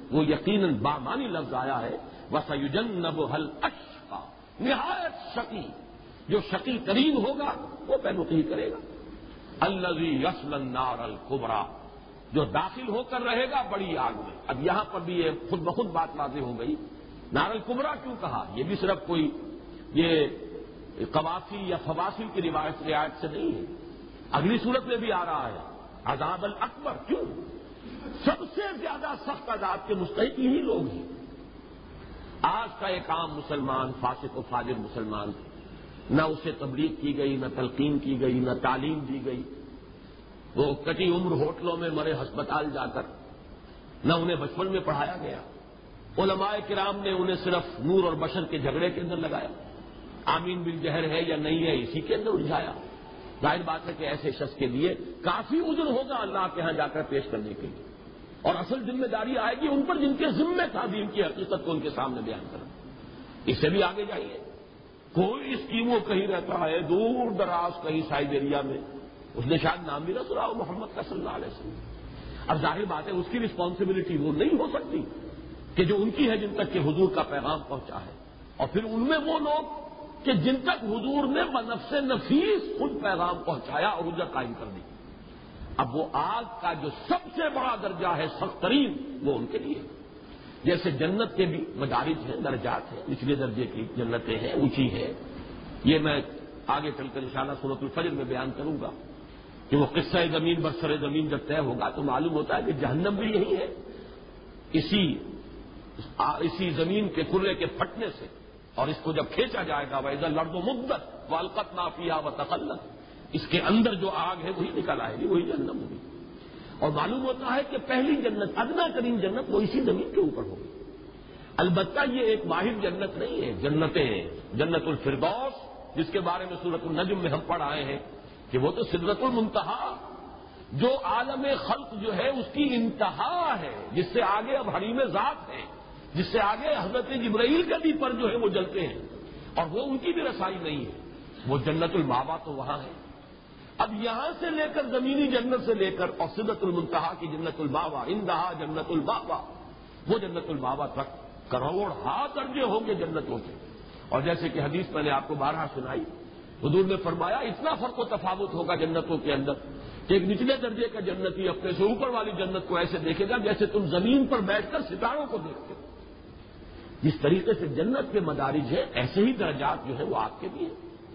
وہ یقیناً بامانی لفظ آیا ہے وَسَيُجَنَّبُهَا الْأَشْقَى، نہایت شقی، جو شقی ترین ہوگا وہ پیروی کرے گا، الَّذِي يَصْلَى النَّارَ الْكُبْرَى، جو داخل ہو کر رہے گا بڑی آگ میں۔ اب یہاں پر بھی یہ خود بخود بات واضح ہو گئی، نار الکبریٰ کیوں کہا؟ یہ بھی صرف کوئی یہ قوافی یا فواصل کی روایت رعایت سے نہیں ہے، اگلی صورت میں بھی آ رہا ہے عذاب الاکبر۔ کیوں؟ سب سے زیادہ سخت عذاب کے مستحق یہی لوگ ہیں۔ آج کا ایک عام مسلمان، فاسق و فاجر مسلمان، نہ اسے تبلیغ کی گئی، نہ تلقین کی گئی، نہ تعلیم دی گئی، وہ کٹی عمر ہوٹلوں میں مرے ہسپتال جا کر، نہ انہیں بچپن میں پڑھایا گیا، علماء کرام نے انہیں صرف نور اور بشر کے جھگڑے کے اندر لگایا، آمین بالجہر ہے یا نہیں ہے اسی کے اندر الجھایا۔ ظاہر بات ہے کہ ایسے شخص کے لیے کافی عذر ہوگا اللہ کے ہاں جا کر پیش کرنے کے لیے، اور اصل ذمہ داری آئے گی ان پر جن کے ذمے تھا دین کی حقیقت کو ان کے سامنے بیان کرنا۔ اس سے بھی آگے جائیے، کوئی اسکیموں کہیں رہتا ہے دور دراز کہیں سائبیریا میں، اس نے شاید نام بھی نہ سنا ہو محمد کا صلی اللہ علیہ وسلم۔ اب ظاہر بات ہے اس کی رسپانسبلٹی وہ نہیں ہو سکتی کہ جو ان کی ہے جن تک کہ حضور کا پیغام پہنچا ہے، اور پھر ان میں وہ لوگ کہ جن تک حضور نے بنفس نفیس خود پیغام پہنچایا اور حجت قائم کر دی۔ اب وہ آگ کا جو سب سے بڑا درجہ ہے سخت ترین، وہ ان کے لیے، جیسے جنت کے بھی مدارج ہیں، درجات ہیں، نچلے درجے کی جنتیں ہیں، اونچی ہیں، یہ میں آگے چل کر انشاءاللہ سورۃ الفجر میں بیان کروں گا کہ وہ قصہ زمین برسر زمین جب طے ہوگا تو معلوم ہوتا ہے کہ جہنم بھی یہی ہے، اسی اسی زمین کے کرے کے پھٹنے سے، اور اس کو جب کھینچا جائے گا وَإِذَا الْأَرْضُ مُدَّتْ وَأَلْقَتْ مَا فِيهَا وَتَخَلَّتْ، اس کے اندر جو آگ ہے وہی نکل آئے گی، وہی جہنم ہوگی۔ اور معلوم ہوتا ہے کہ پہلی جنت، ادنا ترین جنت، وہ اسی زمین کے اوپر ہوگی۔ البتہ یہ ایک واحد جنت نہیں ہے، جنتیں ہیں، جنت الفردوس جس کے بارے میں سورۃ النجم میں ہم پڑھ آئے ہیں کہ وہ تو سدرۃ المنتہا، جو عالم خلق جو ہے اس کی انتہا ہے، جس سے آگے اب حریم ذات ہے، جس سے آگے حضرت جبرائیل کے بھی پر جو ہے وہ جلتے ہیں، اور وہ ان کی بھی رسائی نہیں ہے، وہ جنت المأویٰ تو وہاں ہے۔ اب یہاں سے لے کر زمینی جنت سے لے کر اور سدرۃ المنتہا کی جنت المأویٰ، اندہا جنت المأویٰ، وہ جنت المأویٰ تک کروڑ ہاتھ درجے ہوں گے جنتوں کے۔ اور جیسے کہ حدیث میں نے آپ کو بارہا سنائی، حضور نے فرمایا اتنا فرق و تفاوت ہوگا جنتوں کے اندر کہ ایک نچلے درجے کا جنتی اپنے سے اوپر والی جنت کو ایسے دیکھے گا جیسے تم زمین پر بیٹھ کر ستاروں کو دیکھتے ہو۔ جس طریقے سے جنت کے مدارج ہے ایسے ہی درجات جو ہے وہ آپ کے بھی ہیں۔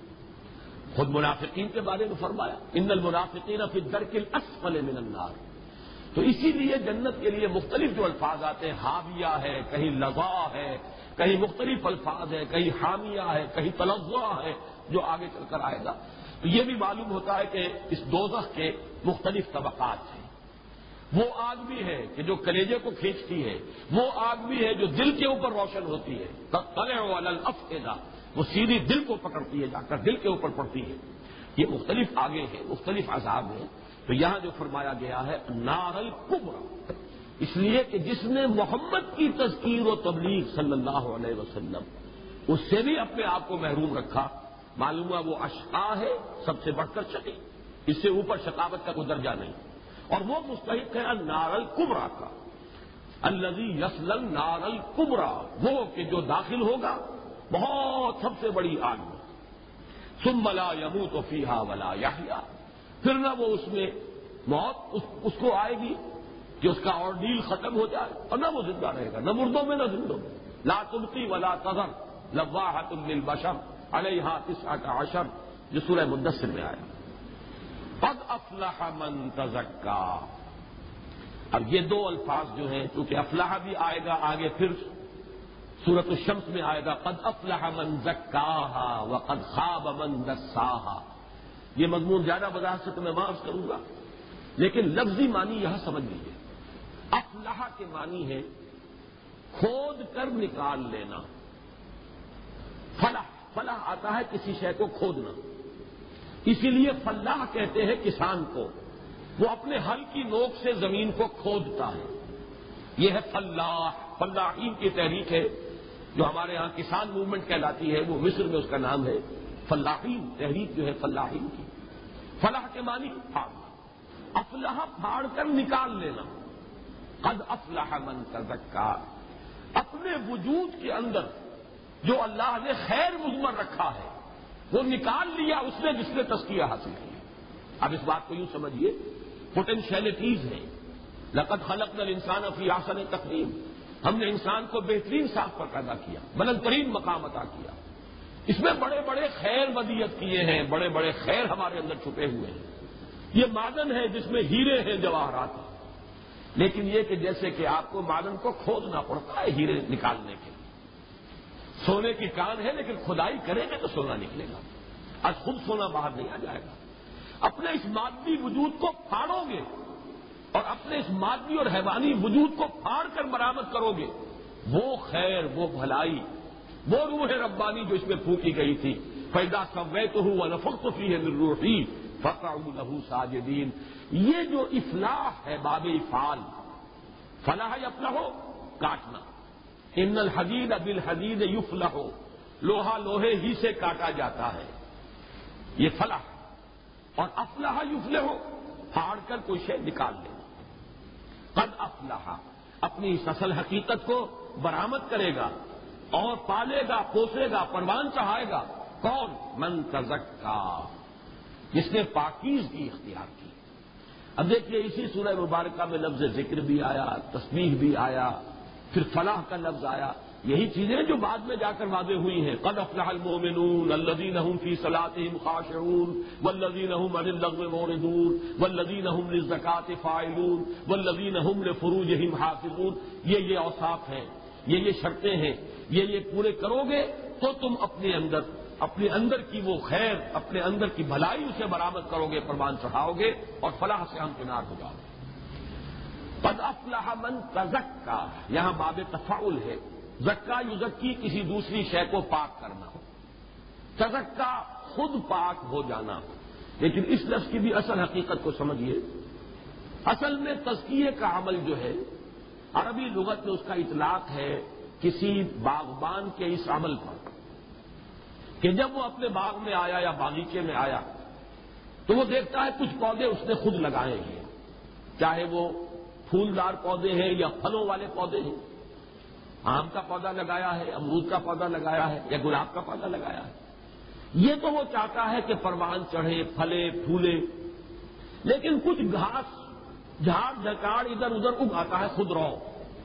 خود منافقین کے بارے میں فرمایا ان المنافقین فی الدرک الاسفل من النار، تو اسی لیے جنت کے لیے مختلف جو الفاظ آتے ہیں، حاویہ ہے، کہیں لظا ہے، کہیں مختلف الفاظ ہیں، کہیں حامیہ ہے، کہیں تلظہ ہے، جو آگے چل کر آئے گا۔ تو یہ بھی معلوم ہوتا ہے کہ اس دوزخ کے مختلف طبقات ہیں۔ وہ آگ بھی ہے کہ جو کلیجے کو کھینچتی ہے، وہ آگ بھی ہے جو دل کے اوپر روشن ہوتی ہے، تطلع علی الافئدہ، وہ سیدھی دل کو پکڑتی ہے، جا کر دل کے اوپر پڑتی ہے۔ یہ مختلف آگے ہیں، مختلف عذاب ہیں۔ تو یہاں جو فرمایا گیا ہے نار الکبریٰ، اس لیے کہ جس نے محمد کی تذکیر و تبلیغ صلی اللہ علیہ وسلم، اس سے بھی اپنے آپ کو محروم رکھا، معلوم ہوا وہ اشقا ہے، سب سے بڑھ کر شقی، اس سے اوپر شقاوت کا کوئی درجہ نہیں، اور وہ مستحق ہے النار الکبریٰ کا، الذی یصلی النار الکبریٰ، وہ کہ جو داخل ہوگا بہت سب سے بڑی آگ میں، ثم لا یموت فیہا ولا یحییٰ، پھر نہ وہ اس میں موت اس, اس کو آئے گی کہ اس کا آرڈیل ختم ہو جائے، اور نہ وہ زندہ رہے گا، نہ مردوں میں نہ زندوں میں، لا تبقی ولا تذر لواحۃ للبشر علیہا تسعۃ عشر، جو سورہ مدثر میں آیا۔ قد افلح من تزکا، اب یہ دو الفاظ جو ہیں چونکہ افلح بھی آئے گا آگے، پھر سورۃ الشمس میں آئے گا قد افلح من زکاہا وقد خاب من دساہا، یہ مضمون زیادہ وضاحت سے تو میں معاف کروں گا، لیکن لفظی معنی یہاں سمجھ لیجیے۔ افلاح کے معنی ہے کھود کر نکال لینا، فلاح فلاح آتا ہے کسی شے کو کھودنا، اسی لیے فلاح کہتے ہیں کسان کو، وہ اپنے ہل کی نوک سے زمین کو کھودتا ہے، یہ ہے فلاح۔ فلاحین کی تحریک ہے جو ہمارے ہاں کسان موومنٹ کہلاتی ہے، وہ مصر میں اس کا نام ہے فلاحین، تحریک جو ہے فلاحین کی۔ فلاح کے معنی پھاڑ، افلاح پھاڑ کر نکال لینا، قد افلح من تزکا، اپنے وجود کے اندر جو اللہ نے خیر مضمر رکھا ہے وہ نکال لیا اس نے جس نے تزکیہ حاصل کیا۔ اب اس بات کو یوں سمجھیے، پوٹینشیلٹیز ہیں۔ لقد خلقنا الانسان فی احسن تقویم، ہم نے انسان کو بہترین ساخت پر پیدا کیا، بلند ترین مقام عطا کیا، اس میں بڑے بڑے خیر ودیت کیے ہیں، بڑے بڑے خیر ہمارے اندر چھپے ہوئے ہیں۔ یہ معدن ہے جس میں ہیرے ہیں، جواہرات ہیں، لیکن یہ کہ جیسے کہ آپ کو معدن کو کھودنا پڑتا ہے ہیرے نکالنے کے لیے، سونے کی کان ہے لیکن کھدائی کریں گے تو سونا نکلے گا، آج خود سونا باہر نہیں آ جائے گا۔ اپنے اس مادی وجود کو پھاڑو گے اور اپنے اس مادی اور حیوانی وجود کو پھاڑ کر برآمد کرو گے، وہ خیر، وہ بھلائی، وہ روح ربانی جو اس میں پھونکی گئی تھی، فَإِذَا سَوَّيْتُهُ وَنَفَخْتُ فِيهِ مِن رُوحِي فَقَعُوا لَهُ سَاجِدِينَ۔ یہ جو افلاح ہے، باب افعال، فلاح یفلح، کاٹنا، ان الحدید بالحدید یفلح، لوہا لوہے ہی سے کاٹا جاتا ہے، یہ فلاح۔ اور افلح یفلح، پھاڑ کر کوئی شے نکال لینا۔ قد افلح، اپنی اس اصل حقیقت کو برآمد کرے گا اور پالے گا، پوسے گا، پروان چڑھائے گا، کون؟ من تزکا، جس نے پاکیزگی اختیار کی۔ اب دیکھیے اسی سورہ مبارکہ میں لفظ ذکر بھی آیا، تسبیح بھی آیا، پھر فلاح کا لفظ آیا، یہی چیزیں جو بعد میں جا کر واضح ہوئی ہیں۔ قد افلح المؤمنون الذین هم فی صلاتهم خاشعون والذین هم عن اللغو معرضون والذین هم للزکاة فاعلون والذین هم لفروجهم حافظون، یہ یہ اوصاف ہیں، یہ یہ شرطیں ہیں، یہ یہ پورے کرو گے تو تم اپنے اندر اپنے اندر کی وہ خیر، اپنے اندر کی بھلائی اسے برآمد کرو گے، پروان چڑھاؤ گے اور فلاح سے ہمکنار ہو جاؤ گے۔ قد افلح من تزکا، یہاں باب تفاعل ہے، زکا یزکی کسی دوسری شے کو پاک کرنا، تزکا خود پاک ہو جانا۔ لیکن اس لفظ کی بھی اصل حقیقت کو سمجھیے، اصل میں تزکیے کا عمل جو ہے عربی لغت میں اس کا اطلاق ہے کسی باغبان کے اس عمل پر کہ جب وہ اپنے باغ میں آیا یا باغیچے میں آیا تو وہ دیکھتا ہے کچھ پودے اس نے خود لگائے ہیں، چاہے وہ پھولدار پودے ہیں یا پھلوں والے پودے ہیں، آم کا پودا لگایا ہے، امرود کا پودا لگایا ہے یا گلاب کا پودا لگایا ہے۔ یہ تو وہ چاہتا ہے کہ پروان چڑھے، پھلے، پھولے، لیکن کچھ گھاس، جھاڑ جھکاڑ ادھر ادھر اگاتا ہے خود رو۔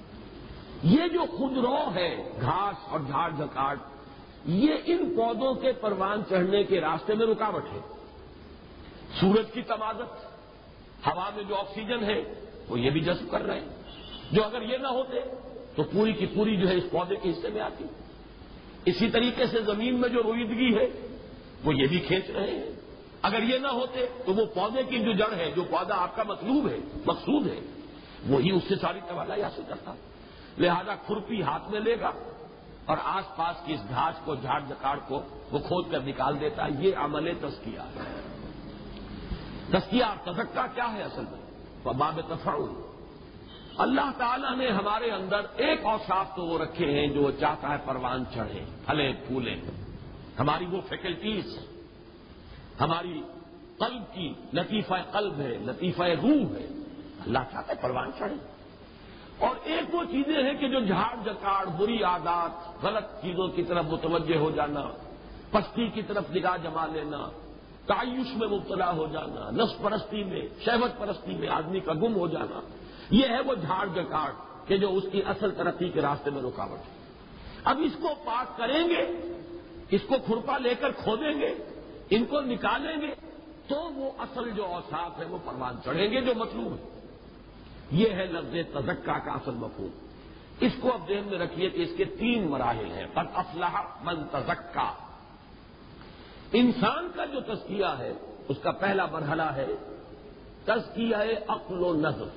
یہ جو خود رو ہے، گھاس اور جھاڑ جھکاڑ، یہ ان پودوں کے پروان چڑھنے کے راستے میں رکاوٹ ہے۔ سورج کی تمازت، ہوا میں جو آکسیجن ہے وہ یہ بھی جذب کر رہے ہیں، جو اگر یہ نہ ہوتے تو پوری کی پوری جو ہے اس پودے کے حصے میں آتی۔ اسی طریقے سے زمین میں جو رویدگی ہے وہ یہ بھی کھینچ رہے ہیں، اگر یہ نہ ہوتے تو وہ پودے کی جو جڑ ہے، جو پودا آپ کا مطلوب ہے، مقصود ہے، وہی اس سے ساری توالائی حاصل کرتا۔ لہذا کھرپی ہاتھ میں لے گا اور آس پاس کی اس گھاس کو، جھاڑ جھکاڑ کو وہ کھود کر نکال دیتا ہے۔ یہ عمل تزکیہ ہے۔ تزکیہ اور تزکا کیا ہے اصل میں؟ باب تفاعل۔ اللہ تعالیٰ نے ہمارے اندر ایک اوصاف تو وہ رکھے ہیں جو وہ چاہتا ہے پروان چڑھے، پھلے پھولے، ہماری وہ فیکلٹیز، ہماری قلب کی لطیفہ قلب ہے، لطیفہ روح ہے، اللہ چاہتا ہے پروان چڑھے۔ اور ایک وہ چیزیں ہیں کہ جو جھاڑ جھکاڑ، بری عادات، غلط چیزوں کی طرف متوجہ ہو جانا، پستی کی طرف نگاہ جما لینا، تعیش میں مبتلا ہو جانا، نفس پرستی میں، شہوت پرستی میں آدمی کا گم ہو جانا، یہ ہے وہ جھاڑ جھکاڑ کہ جو اس کی اصل ترقی کے راستے میں رکاوٹ ہے۔ اب اس کو پاک کریں گے، اس کو کھرپا لے کر کھودیں گے، ان کو نکالیں گے تو وہ اصل جو اوصاف ہے وہ پروان چڑھیں گے جو مطلوب ہے۔ یہ ہے لفظ تزکا کا اصل مفہوم۔ اس کو اب ذہن میں رکھیے کہ اس کے تین مراحل ہیں۔ قد افلح من تزکا، انسان کا جو تزکیہ ہے اس کا پہلا مرحلہ ہے تزکیہ عقل و نظر۔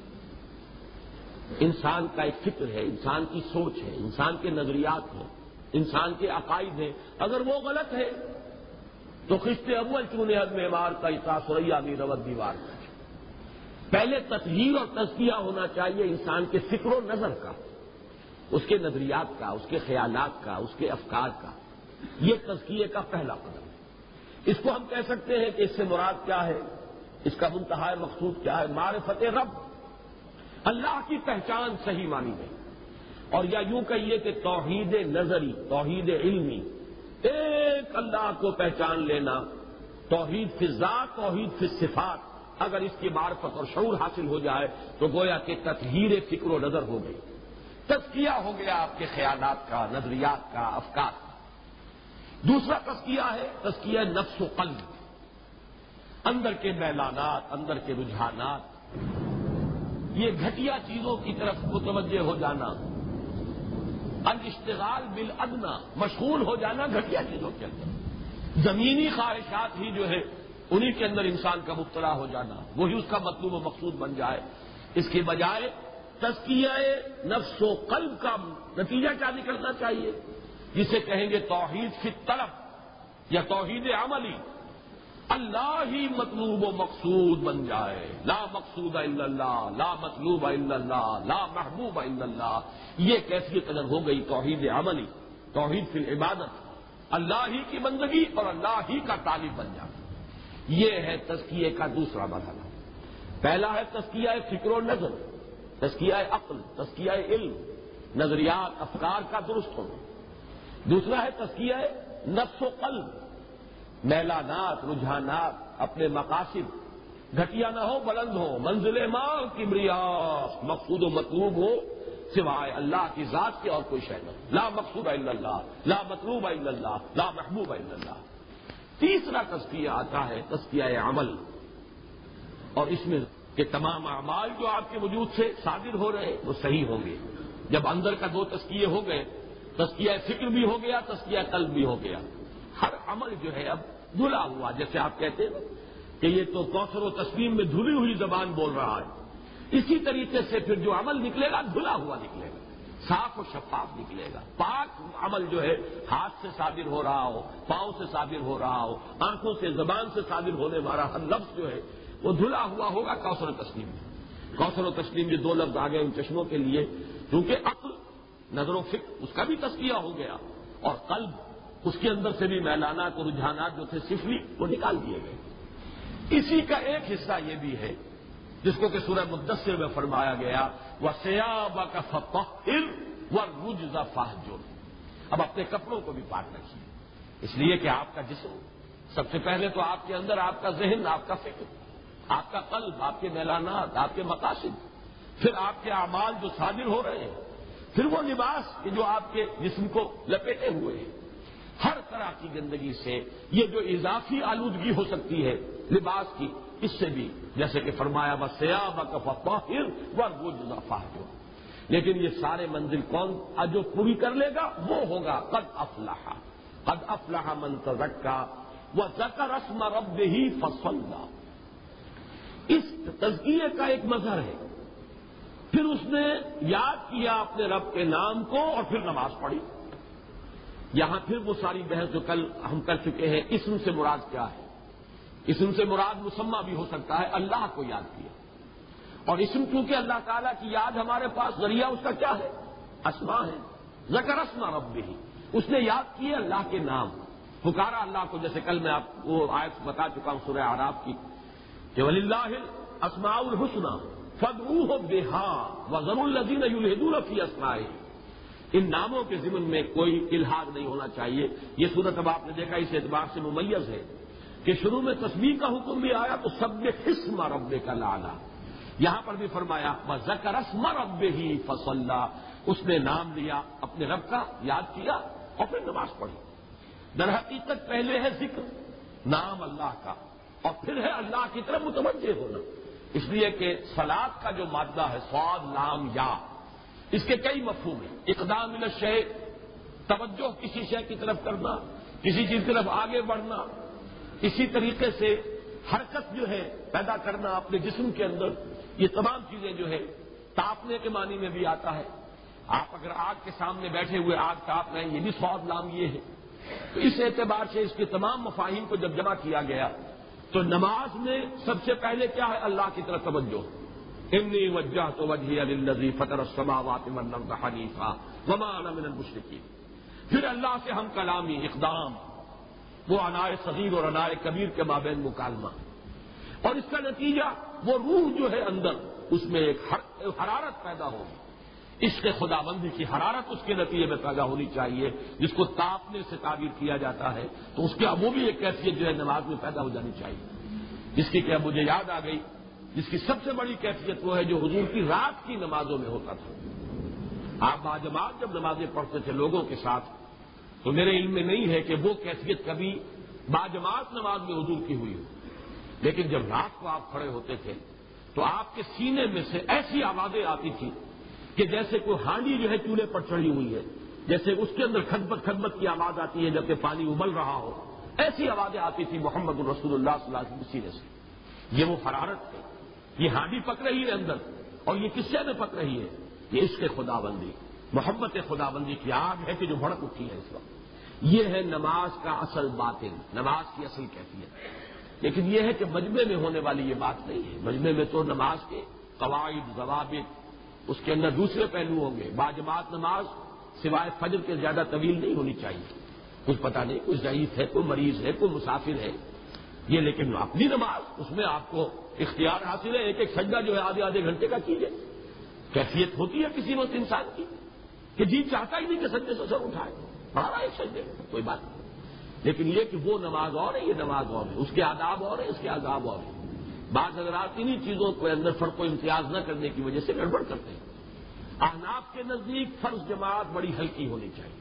انسان کا ایک فکر ہے، انسان کی سوچ ہے، انسان کے نظریات ہیں، انسان کے عقائد ہیں، اگر وہ غلط ہے تو خشت اول چونے حد معمار کا اطاع سریا بھی روت دیوار کا۔ پہلے تطہیر اور تزکیہ ہونا چاہیے انسان کے فکر و نظر کا، اس کے نظریات کا، اس کے خیالات کا، اس کے افکار کا۔ یہ تزکیے کا پہلا قدم ہے۔ اس کو ہم کہہ سکتے ہیں کہ اس سے مراد کیا ہے، اس کا منتہا مقصود کیا ہے؟ معرفت رب، اللہ کی پہچان صحیح معنی میں، اور یا یوں کہیے کہ توحید نظری، توحید علمی، ایک اللہ کو پہچان لینا، توحید فی الذات، توحید فی الصفات، اگر اس کی معرفت اور شعور حاصل ہو جائے تو گویا کہ تطہیر فکر و نظر ہو گئی، تزکیہ ہو گیا آپ کے خیالات کا، نظریات کا، افکار کا۔ دوسرا تزکیہ ہے تزکیہ نفس و قلب، اندر کے میلانات، اندر کے رجحانات، یہ گھٹیا چیزوں کی طرف متوجہ ہو جانا، الاشتغال بالادنی، مشغول ہو جانا گھٹیا چیزوں کے اندر، زمینی خواہشات ہی جو ہے انہی کے اندر انسان کا مبتلا ہو جانا، وہی اس کا مطلوب و مقصود بن جائے۔ اس کے بجائے تزکیہ نفس و قلب کا نتیجہ کیا نکلنا چاہیے، جسے کہیں گے توحید فی الطلب یا توحید عملی، اللہ ہی مطلوب و مقصود بن جائے، لا مقصود الا اللہ، لا مطلوب الا اللہ، لا محبوب الا اللہ۔ یہ کیفیت اگر ہو گئی توحید عملی، توحید فی العبادت، اللہ ہی کی بندگی اور اللہ ہی کا طالب بن جانا، یہ ہے تزکیے کا دوسرا مرحلہ۔ پہلا ہے تزکیہ فکر و نظر، تزکیہ عقل، تزکیہ علم، نظریات، افکار کا درست ہونا۔ دوسرا ہے تزکیہ نفس و قلب، میلانات، رجحانات، اپنے مقاصد گھٹیا نہ ہو، بلند ہو، منزل ماں کبریاء، مقصود و مطلوب ہو سوائے اللہ کی ذات کے اور کوئی شے نہ، لا مقصود الا اللہ، لا مطلوب الا اللہ، لا محبوب الا اللہ۔ تیسرا تزکیہ آتا ہے تزکیہ عمل، اور اس میں کہ تمام اعمال جو آپ کے وجود سے صادر ہو رہے وہ صحیح ہوں گے۔ جب اندر کا دو تزکیے ہو گئے، تزکیہ فکر بھی ہو گیا، تزکیہ قلب بھی ہو گیا، ہر عمل جو ہے اب دھلا ہوا، جیسے آپ کہتے ہیں کہ یہ تو کوثر و تسنیم میں دھلی ہوئی زبان بول رہا ہے، اسی طریقے سے پھر جو عمل نکلے گا دھلا ہوا نکلے گا، صاف و شفاف نکلے گا، پاک عمل جو ہے ہاتھ سے صادر ہو رہا ہو، پاؤں سے صادر ہو رہا ہو، آنکھوں سے، زبان سے صادر ہونے والا ہر لفظ جو ہے وہ دھلا ہوا ہوگا کوثر و تسنیم میں۔ کوثر و تسنیم یہ دو لفظ آ گئے ان چشموں کے لیے، کیونکہ عقل، نظر و فکر اس کا بھی تزکیہ ہو گیا، اور قلب اس کے اندر سے بھی میلانات اور رجحانات جو تھے سفلی وہ نکال دیے گئے۔ اسی کا ایک حصہ یہ بھی ہے جس کو کہ سورہ مدثر میں فرمایا گیا وَثِيَابَكَ فَطَهِّرْ وَالرُّجْزَ فَاهْجُرْ۔ اب اپنے کپڑوں کو بھی پاک رکھیے، اس لیے کہ آپ کا جسم، سب سے پہلے تو آپ کے اندر آپ کا ذہن، آپ کا فکر، آپ کا قلب، آپ کے میلانات، آپ کے مقاصد، پھر آپ کے اعمال جو صادر ہو رہے ہیں، پھر وہ لباس کہ جو آپ کے جسم کو لپیٹے ہوئے ہیں، ہر طرح کی گندگی سے یہ جو اضافی آلودگی ہو سکتی ہے لباس کی، اس سے بھی جیسے کہ فرمایا وَثِيَابَكَ فَطَهِّرْ وَالرُّجْزَ فَاهْجُرْ۔ لیکن یہ سارے منزل کون جو پوری کر لے گا وہ ہوگا قد افلح، قد افلح من تزکا وذکر اسم ربہ فصلی۔ اس تزکیے کا ایک مظہر ہے، پھر اس نے یاد کیا اپنے رب کے نام کو اور پھر نماز پڑھی۔ یہاں پھر وہ ساری بحث جو کل ہم کر چکے ہیں، اسم سے مراد کیا ہے؟ اسم سے مراد مسمى بھی ہو سکتا ہے، اللہ کو یاد کیا، اور اسم کیونکہ اللہ تعالیٰ کی یاد ہمارے پاس ذریعہ اس کا کیا ہے؟ اسماء ہے، ذکر اسم ربہ، اس نے یاد کیے اللہ کے نام، پکارا اللہ کو، جیسے کل میں آپ کو آیت بتا چکا ہوں سورہ اعراف کی کہ وَلِلَّهِ الْأَسْمَاءُ الْحُسْنَىٰ فَادْعُوهُ بِهَا وَذَرُوا الَّذِينَ يُلْحِدُونَ فِي أَسْمَائِهِ۔ ان ناموں کے ضمن میں کوئی الحاد نہیں ہونا چاہیے۔ یہ صورت اب آپ نے دیکھا اس اعتبار سے ممیز ہے کہ شروع میں تسبیح کا حکم بھی آیا تو سبح اسم ربک الاعلی، یہاں پر بھی فرمایا وذکر اسم ربہ فصلی، اس نے نام لیا اپنے رب کا، یاد کیا اور پھر نماز پڑھی۔ در حقیقت پہلے ہے ذکر نام اللہ کا، اور پھر ہے اللہ کی طرف متوجہ ہونا، اس لیے کہ صلاۃ کا جو مادہ ہے صاد لام یا، اس کے کئی مفہوم ہیں۔ اقدام الی الشیء، توجہ کسی شے کی طرف کرنا، کسی چیز کی طرف آگے بڑھنا، اسی طریقے سے حرکت جو ہے پیدا کرنا اپنے جسم کے اندر، یہ تمام چیزیں جو ہے تاپنے کے معنی میں بھی آتا ہے۔ آپ اگر آگ کے سامنے بیٹھے ہوئے آگ تاپ رہے ہیں، یہ بھی صاد لام یہ ہے۔ تو اس اعتبار سے اس کے تمام مفاہیم کو جب جمع کیا گیا تو نماز میں سب سے پہلے کیا ہے؟ اللہ کی طرف توجہ، انی وجہت وجہی للذی فطر السماوات والارض حنیفا وما انا من المشرکین۔ پھر اللہ سے ہم کلامی، اقدام، وہ انائے صغیر اور انائے کبیر کے مابین مکالمہ، اور اس کا نتیجہ وہ روح جو ہے اندر اس میں ایک حرارت پیدا ہوگی، عشق خداوندی کی حرارت اس کے نتیجے میں پیدا ہونی چاہیے، جس کو تاپنے سے تعبیر کیا جاتا ہے، تو اس کے وہ بھی ایک کیفیت جو ہے نماز میں پیدا ہو جانی چاہیے، جس کی کہ مجھے یاد آ گئی، جس کی سب سے بڑی کیفیت وہ ہے جو حضور کی رات کی نمازوں میں ہوتا تھا۔ آپ باجماعت جب نمازیں پڑھتے تھے لوگوں کے ساتھ، تو میرے علم میں نہیں ہے کہ وہ کیفیت کبھی باجماعت نماز میں حضور کی ہوئی ہو، لیکن جب رات کو آپ کھڑے ہوتے تھے تو آپ کے سینے میں سے ایسی آوازیں آتی تھی کہ جیسے کوئی ہانڈی جو ہے چولہے پر چڑھی ہوئی ہے، جیسے اس کے اندر کھدبت کھدبت کی آواز آتی ہے جبکہ پانی ابل رہا ہو، ایسی آوازیں آتی تھی محمد الرسول اللہ صلی اللہ علیہ وسلم کے سینے سے۔ یہ وہ حرارت ہے، یہ ہانڈی پک رہی ہے اندر، اور یہ کس سے میں پک رہی ہے؟ یہ عشق خداوندی، محبت خداوندی کی آگ ہے کہ جو بھڑک اٹھی ہے اس وقت۔ یہ ہے نماز کا اصل باطن، نماز کی اصل کیفیت۔ لیکن یہ ہے کہ مجمع میں ہونے والی یہ بات نہیں ہے، مجمع میں تو نماز کے قواعد، ضوابط، اس کے اندر دوسرے پہلو ہوں گے۔ باجماعت نماز سوائے فجر کے زیادہ طویل نہیں ہونی چاہیے، کچھ پتہ نہیں، کوئی ضعیف ہے، کوئی مریض ہے، کوئی مسافر ہے، یہ لیکن اپنی نماز اس میں آپ کو اختیار حاصل ہے، ایک ایک سجدہ جو ہے آدھے آدھے گھنٹے کا کیجیے۔ کیفیت ہوتی ہے کسی وقت انسان کی کہ جی چاہتا ہی نہیں کہ سجدے سے سر اٹھائے، بڑا ایک سجدے کوئی بات نہیں، لیکن یہ کہ وہ نماز اور ہے، یہ نماز اور ہے، اس کے آداب اور ہے، اس کے آداب اور ہے۔ بعض حضرات انہی چیزوں کے اندر فرق و امتیاز نہ کرنے کی وجہ سے گڑبڑ کرتے ہیں۔ احناف کے نزدیک فرض جماعت بڑی ہلکی ہونی چاہیے،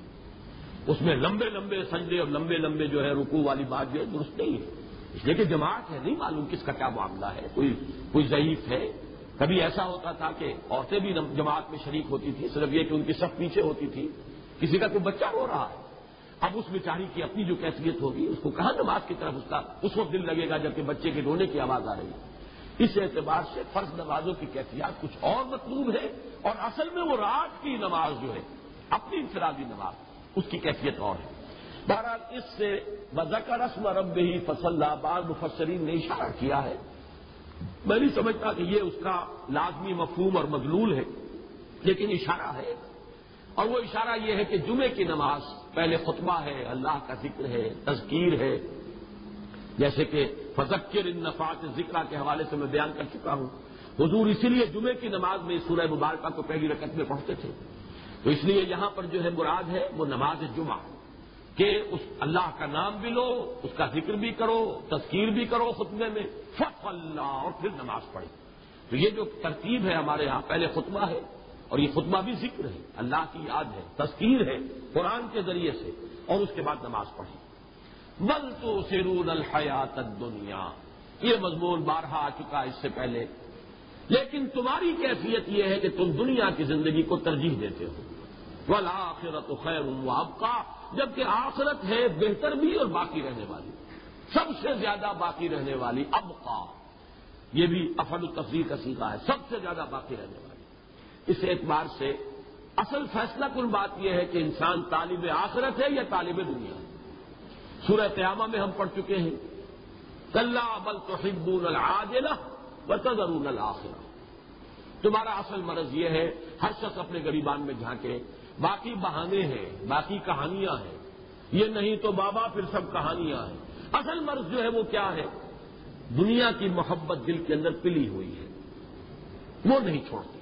اس میں لمبے لمبے سجدے اور لمبے لمبے جو ہے رکوع والی بات جو ہے درست نہیں ہے، اس لیے کہ جماعت ہے، نہیں معلوم کس کا کیا معاملہ ہے، کوئی کوئی ضعیف ہے۔ کبھی ایسا ہوتا تھا کہ عورتیں بھی جماعت میں شریک ہوتی تھی، صرف یہ کہ ان کی صف پیچھے ہوتی تھی، کسی کا کوئی بچہ رو رہا ہے، اب اس بیچاری کی اپنی جو کیفیت ہوگی، اس کو کہاں نماز کی طرف اس کا اس وقت دل لگے گا جبکہ بچے کے رونے کی آواز آ رہی ہے۔ اس اعتبار سے فرض نمازوں کی کیفیات کچھ اور مطلوب ہے، اور اصل میں وہ رات کی نماز جو ہے اپنی انفرادی نماز، اس کی کیفیت اور ہے۔ بہرحال اس سے بذکر اسم ربہ فصلی، بعض مفسرین نے اشارہ کیا ہے، میں نہیں سمجھتا کہ یہ اس کا لازمی مفہوم اور مدلول ہے، لیکن اشارہ ہے، اور وہ اشارہ یہ ہے کہ جمعے کی نماز پہلے خطبہ ہے، اللہ کا ذکر ہے، تذکیر ہے، جیسے کہ فذکر ان نفعت ذکرہ کے حوالے سے میں بیان کر چکا ہوں۔ حضور اسی لیے جمعے کی نماز میں سورہ مبارکہ کو پہلی رکعت میں پڑھتے تھے، تو اس لیے یہاں پر جو ہے مراد ہے وہ نماز جمعہ، کہ اس اللہ کا نام بھی لو، اس کا ذکر بھی کرو، تذکیر بھی کرو خطبے میں، فصلی، اور پھر نماز پڑھی۔ تو یہ جو ترتیب ہے ہمارے ہاں، پہلے خطبہ ہے، اور یہ خطبہ بھی ذکر ہے، اللہ کی یاد ہے، تذکیر ہے قرآن کے ذریعے سے، اور اس کے بعد نماز پڑھی۔ بل تؤثرون الحیات الدنیا، یہ مضمون بارہا آ چکا اس سے پہلے، لیکن تمہاری کیفیت یہ ہے کہ تم دنیا کی زندگی کو ترجیح دیتے ہو، والآخرۃ خیر وابقیٰ، جبکہ آخرت ہے بہتر بھی اور باقی رہنے والی، سب سے زیادہ باقی رہنے والی، ابقیٰ، یہ بھی افعل التفضیل کا صیغہ ہے، سب سے زیادہ باقی رہنے والی۔ اس اعتبار سے اصل فیصلہ کن بات یہ ہے کہ انسان طالب آخرت ہے یا طالب دنیا ہے۔ سورہ قیامہ میں ہم پڑھ چکے ہیں، کلا بل تحبون العاجلہ وتذرون الآخرہ، تمہارا اصل مرض یہ ہے، ہر شخص اپنے گریبان میں جھانکے، باقی بہانے ہیں، باقی کہانیاں ہیں، یہ نہیں تو بابا پھر سب کہانیاں ہیں۔ اصل مرض جو ہے وہ کیا ہے؟ دنیا کی محبت دل کے اندر پلی ہوئی ہے، وہ نہیں چھوڑتی۔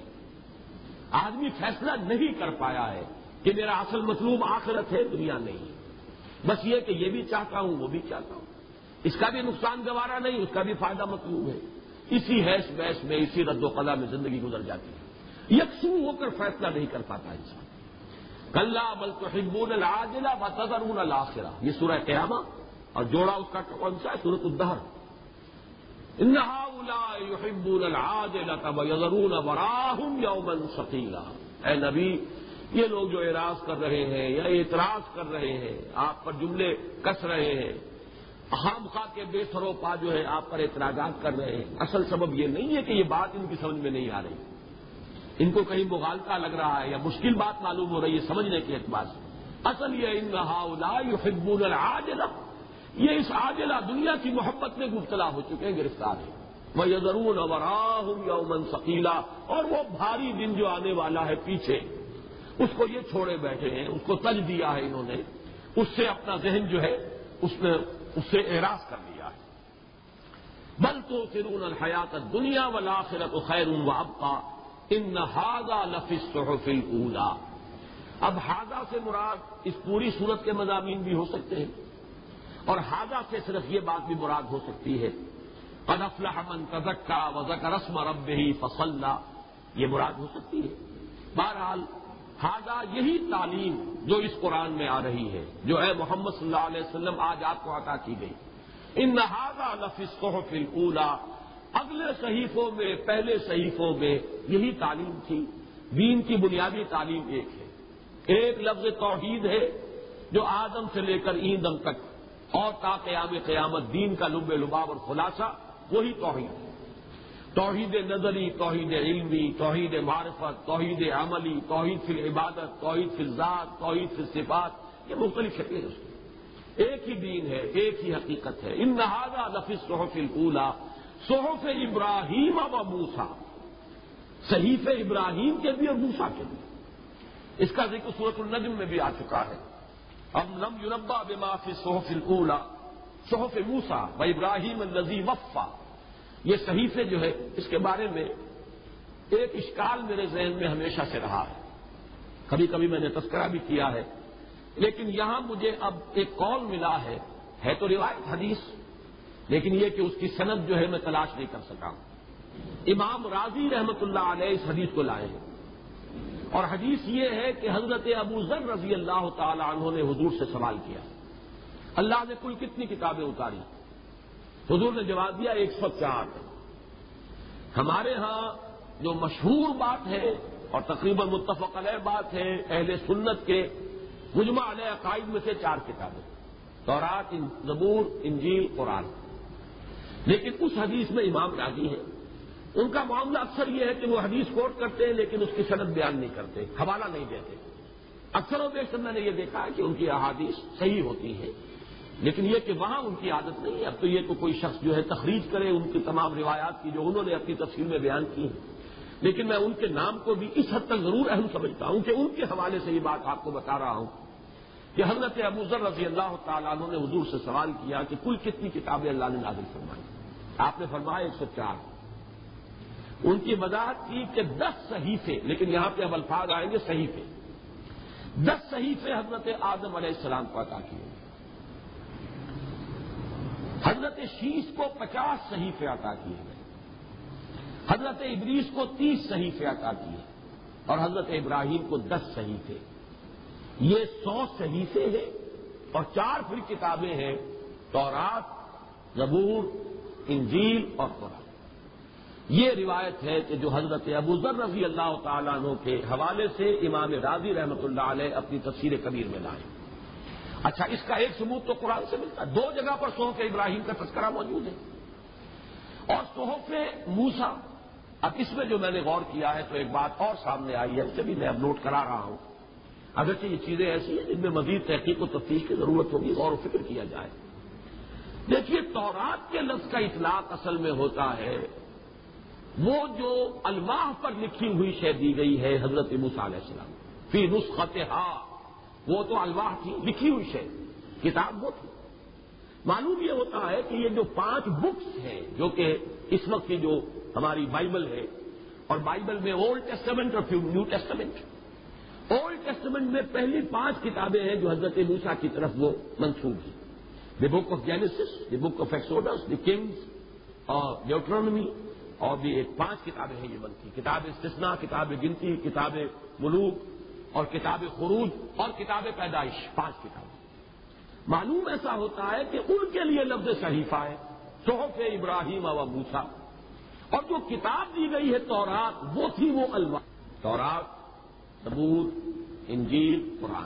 آدمی فیصلہ نہیں کر پایا ہے کہ میرا اصل مطلوب آخرت ہے، دنیا نہیں ہے، بس یہ کہ یہ بھی چاہتا ہوں وہ بھی چاہتا ہوں، اس کا بھی نقصان گوارا نہیں، اس کا بھی فائدہ مطلوب ہے، اسی حیث بحث میں، اسی رد و قضا میں زندگی گزر جاتی ہے، یکسو ہو کر فیصلہ نہیں کر پاتا انسان۔ کلا بل تحبون العاجلہ وتذرون الآخرہ، یہ سورہ قیامہ، اور جوڑا اس کا کون سا ہے؟ سورۃ الدہر، ان ہؤلاء یحبون العاجلۃ ویذرون وراءہم یوما ثقیلا۔ اے نبی، یہ لوگ جو اعراض کر رہے ہیں یا اعتراض کر رہے ہیں، آپ پر جملے کس رہے ہیں، خام خواہ کے بے سر و پا جو ہے آپ پر اعتراضات کر رہے ہیں، اصل سبب یہ نہیں ہے کہ یہ بات ان کی سمجھ میں نہیں آ رہی، ان کو کہیں مغالطہ لگ رہا ہے یا مشکل بات معلوم ہو رہی ہے سمجھنے کے اعتبار سے، اصل یہ ان ہؤلاء یحبون العاجلہ، یہ اس عاجلہ دنیا کی محبت میں مبتلا ہو چکے ہیں، گرفتار ہیں، وَيَذَرُونَ وَرَاءَهُمْ يَوْمًا ثَقِيلًا، اور وہ بھاری دن جو آنے والا ہے پیچھے، اس کو یہ چھوڑے بیٹھے ہیں، اس کو تج دیا ہے انہوں نے، اس سے اپنا ذہن جو ہے اس نے اس سے اعراض کر لیا ہے۔ بل تؤثرون الحیات الدنیا والآخرۃ خیر وابقیٰ ان ھذا لفی الصحف الاولی۔ اب ھذا سے مراد اس پوری صورت کے مضامین بھی ہو سکتے ہیں، اور ھذا سے صرف یہ بات بھی مراد ہو سکتی ہے قد افلح من تزکیٰ وذکر اسم ربہ فصلی، یہ مراد ہو سکتی ہے۔ بہرحال ھذا یہی تعلیم جو اس قرآن میں آ رہی ہے، جو اے محمد صلی اللہ علیہ وسلم آج آپ کو عطا کی گئی، ان ھذا لفی الصحف الاولی، اگلے صحیفوں میں، پہلے صحیفوں میں یہی تعلیم تھی۔ دین کی بنیادی تعلیم ایک ہے، ایک لفظ توحید ہے جو آدم سے لے کر ایندم تک اور تا قیام قیامت دین کا لب لباب اور خلاصہ وہی توحید ہے۔ توحید نظری، توحید علمی، توحید معرفت، توحید عملی، توحید فی العبادت، توحید فی الذات، توحید فی الصفات، یہ مختلف شکلیں ہیں اس کی۔ ایک ہی دین ہے، ایک ہی حقیقت ہے۔ ان ھذا لفی الصحف الاولی صحف ابراہیم و موسیٰ، صحیف ابراہیم کے بھی اور موسیٰ کے بھی۔ اس کا ذکر سورۃ النجم میں بھی آ چکا ہے۔ ام لم ینبأ بما فی الصحف الاولی صحف موسیٰ و ابراہیم الذی وفی، یہ صحیفے جو ہے اس کے بارے میں ایک اشکال میرے ذہن میں ہمیشہ سے رہا ہے، کبھی کبھی میں نے تذکرہ بھی کیا ہے، لیکن یہاں مجھے اب ایک قول ملا ہے، ہے تو روایت حدیث، لیکن یہ کہ اس کی سند جو ہے میں تلاش نہیں کر سکا ہوں۔ امام راضی رحمۃ اللہ علیہ اس حدیث کو لائے ہیں، اور حدیث یہ ہے کہ حضرت ابو ذر رضی اللہ تعالی عنہ نے حضور سے سوال کیا، اللہ نے کل کتنی کتابیں اتاری؟ حضور نے جواب دیا ایک سو چار۔ ہمارے ہاں جو مشہور بات ہے اور تقریباً متفق علیہ بات ہے اہل سنت کے مجمع علیہ عقائد میں سے چار کتابیں، تورات، زبور، انجیل، قرآن۔ لیکن اس حدیث میں امام راضی ہیں، ان کا معاملہ اکثر یہ ہے کہ وہ حدیث کوٹ کرتے ہیں لیکن اس کی سند بیان نہیں کرتے، حوالہ نہیں دیتے۔ اکثر و بیشتر میں نے یہ دیکھا ہے کہ ان کی احادیث صحیح ہوتی ہیں، لیکن یہ کہ وہاں ان کی عادت نہیں ہے۔ اب تو یہ کہ کوئی شخص جو ہے تخریج کرے ان کی تمام روایات کی جو انہوں نے اپنی تفصیل میں بیان کی ہیں، لیکن میں ان کے نام کو بھی اس حد تک ضرور اہم سمجھتا ہوں کہ ان کے حوالے سے یہ بات آپ کو بتا رہا ہوں کہ حضرت ابو ذر رضی اللہ تعالیٰ عنہ نے حضور سے سوال کیا کہ کل کتنی کتابیں اللہ نے نازل فرمائی؟ آپ نے فرمایا ایک سو چار۔ ان کی وضاحت کی کہ دس صحیفے، لیکن یہاں پہ اب الفاظ آئیں گے صحیفے، دس صحیفے حضرت آدم علیہ السلام کو عطا کیے، حضرت شیش کو پچاس صحیفے عطا کیے گئے، حضرت ادریس کو تیس صحیفے عطا کیے، اور حضرت ابراہیم کو دس صحیفے۔ یہ سو صحیفے ہیں، اور چار پھر کتابیں ہیں، تورات، زبور، انجیل اور قرآن۔ یہ روایت ہے کہ جو حضرت ابو ذر رضی اللہ تعالیٰ عنہ کے حوالے سے امام راضی رحمۃ اللہ علیہ اپنی تفسیر کبیر میں لائے۔ اچھا، اس کا ایک ثبوت تو قرآن سے ملتا ہے، دو جگہ پر صحف ابراہیم کا تذکرہ موجود ہے، اور صحف موسیٰ۔ اب اس میں جو میں نے غور کیا ہے تو ایک بات اور سامنے آئی ہے، اسے بھی میں اب نوٹ کرا رہا ہوں، اگرچہ یہ چیزیں ایسی ہیں جن میں مزید تحقیق و تفتیش کی ضرورت ہوگی، غور و فکر کیا جائے۔ دیکھیے، تورات کے لفظ کا اطلاق اصل میں ہوتا ہے وہ جو الواح پر لکھی ہوئی شے دی گئی ہے حضرت موسیٰ علیہ السلام، فی نسختہا، وہ تو الواح تھی، لکھی ہوئی شے، کتاب وہ تھی۔ معلوم یہ ہوتا ہے کہ یہ جو پانچ بکس ہیں جو کہ اس وقت کی جو ہماری بائبل ہے، اور بائبل میں اولڈ ٹیسٹمنٹ اور نیو ٹیسٹمنٹ، اولڈ ٹیسٹمنٹ میں پہلی پانچ کتابیں ہیں جو حضرت موسیٰ کی طرف وہ منسوب ہیں، the book of Genesis, the book of Exodus, the kings اور ڈیوٹرونومی، اور بھی ایک پانچ کتابیں ہیں یہ بنتی، کتاب استثناء، کتاب گنتی، کتاب ملوک اور کتاب خروج اور کتاب پیدائش، پانچ کتابیں۔ معلوم ایسا ہوتا ہے کہ ان کے لیے لفظ صحیفہ ہے صحف ابراہیم و موسیٰ، اور جو کتاب دی گئی ہے تورات، وہ تھی وہ الواح، تورات، زبور، انجیل، قرآن۔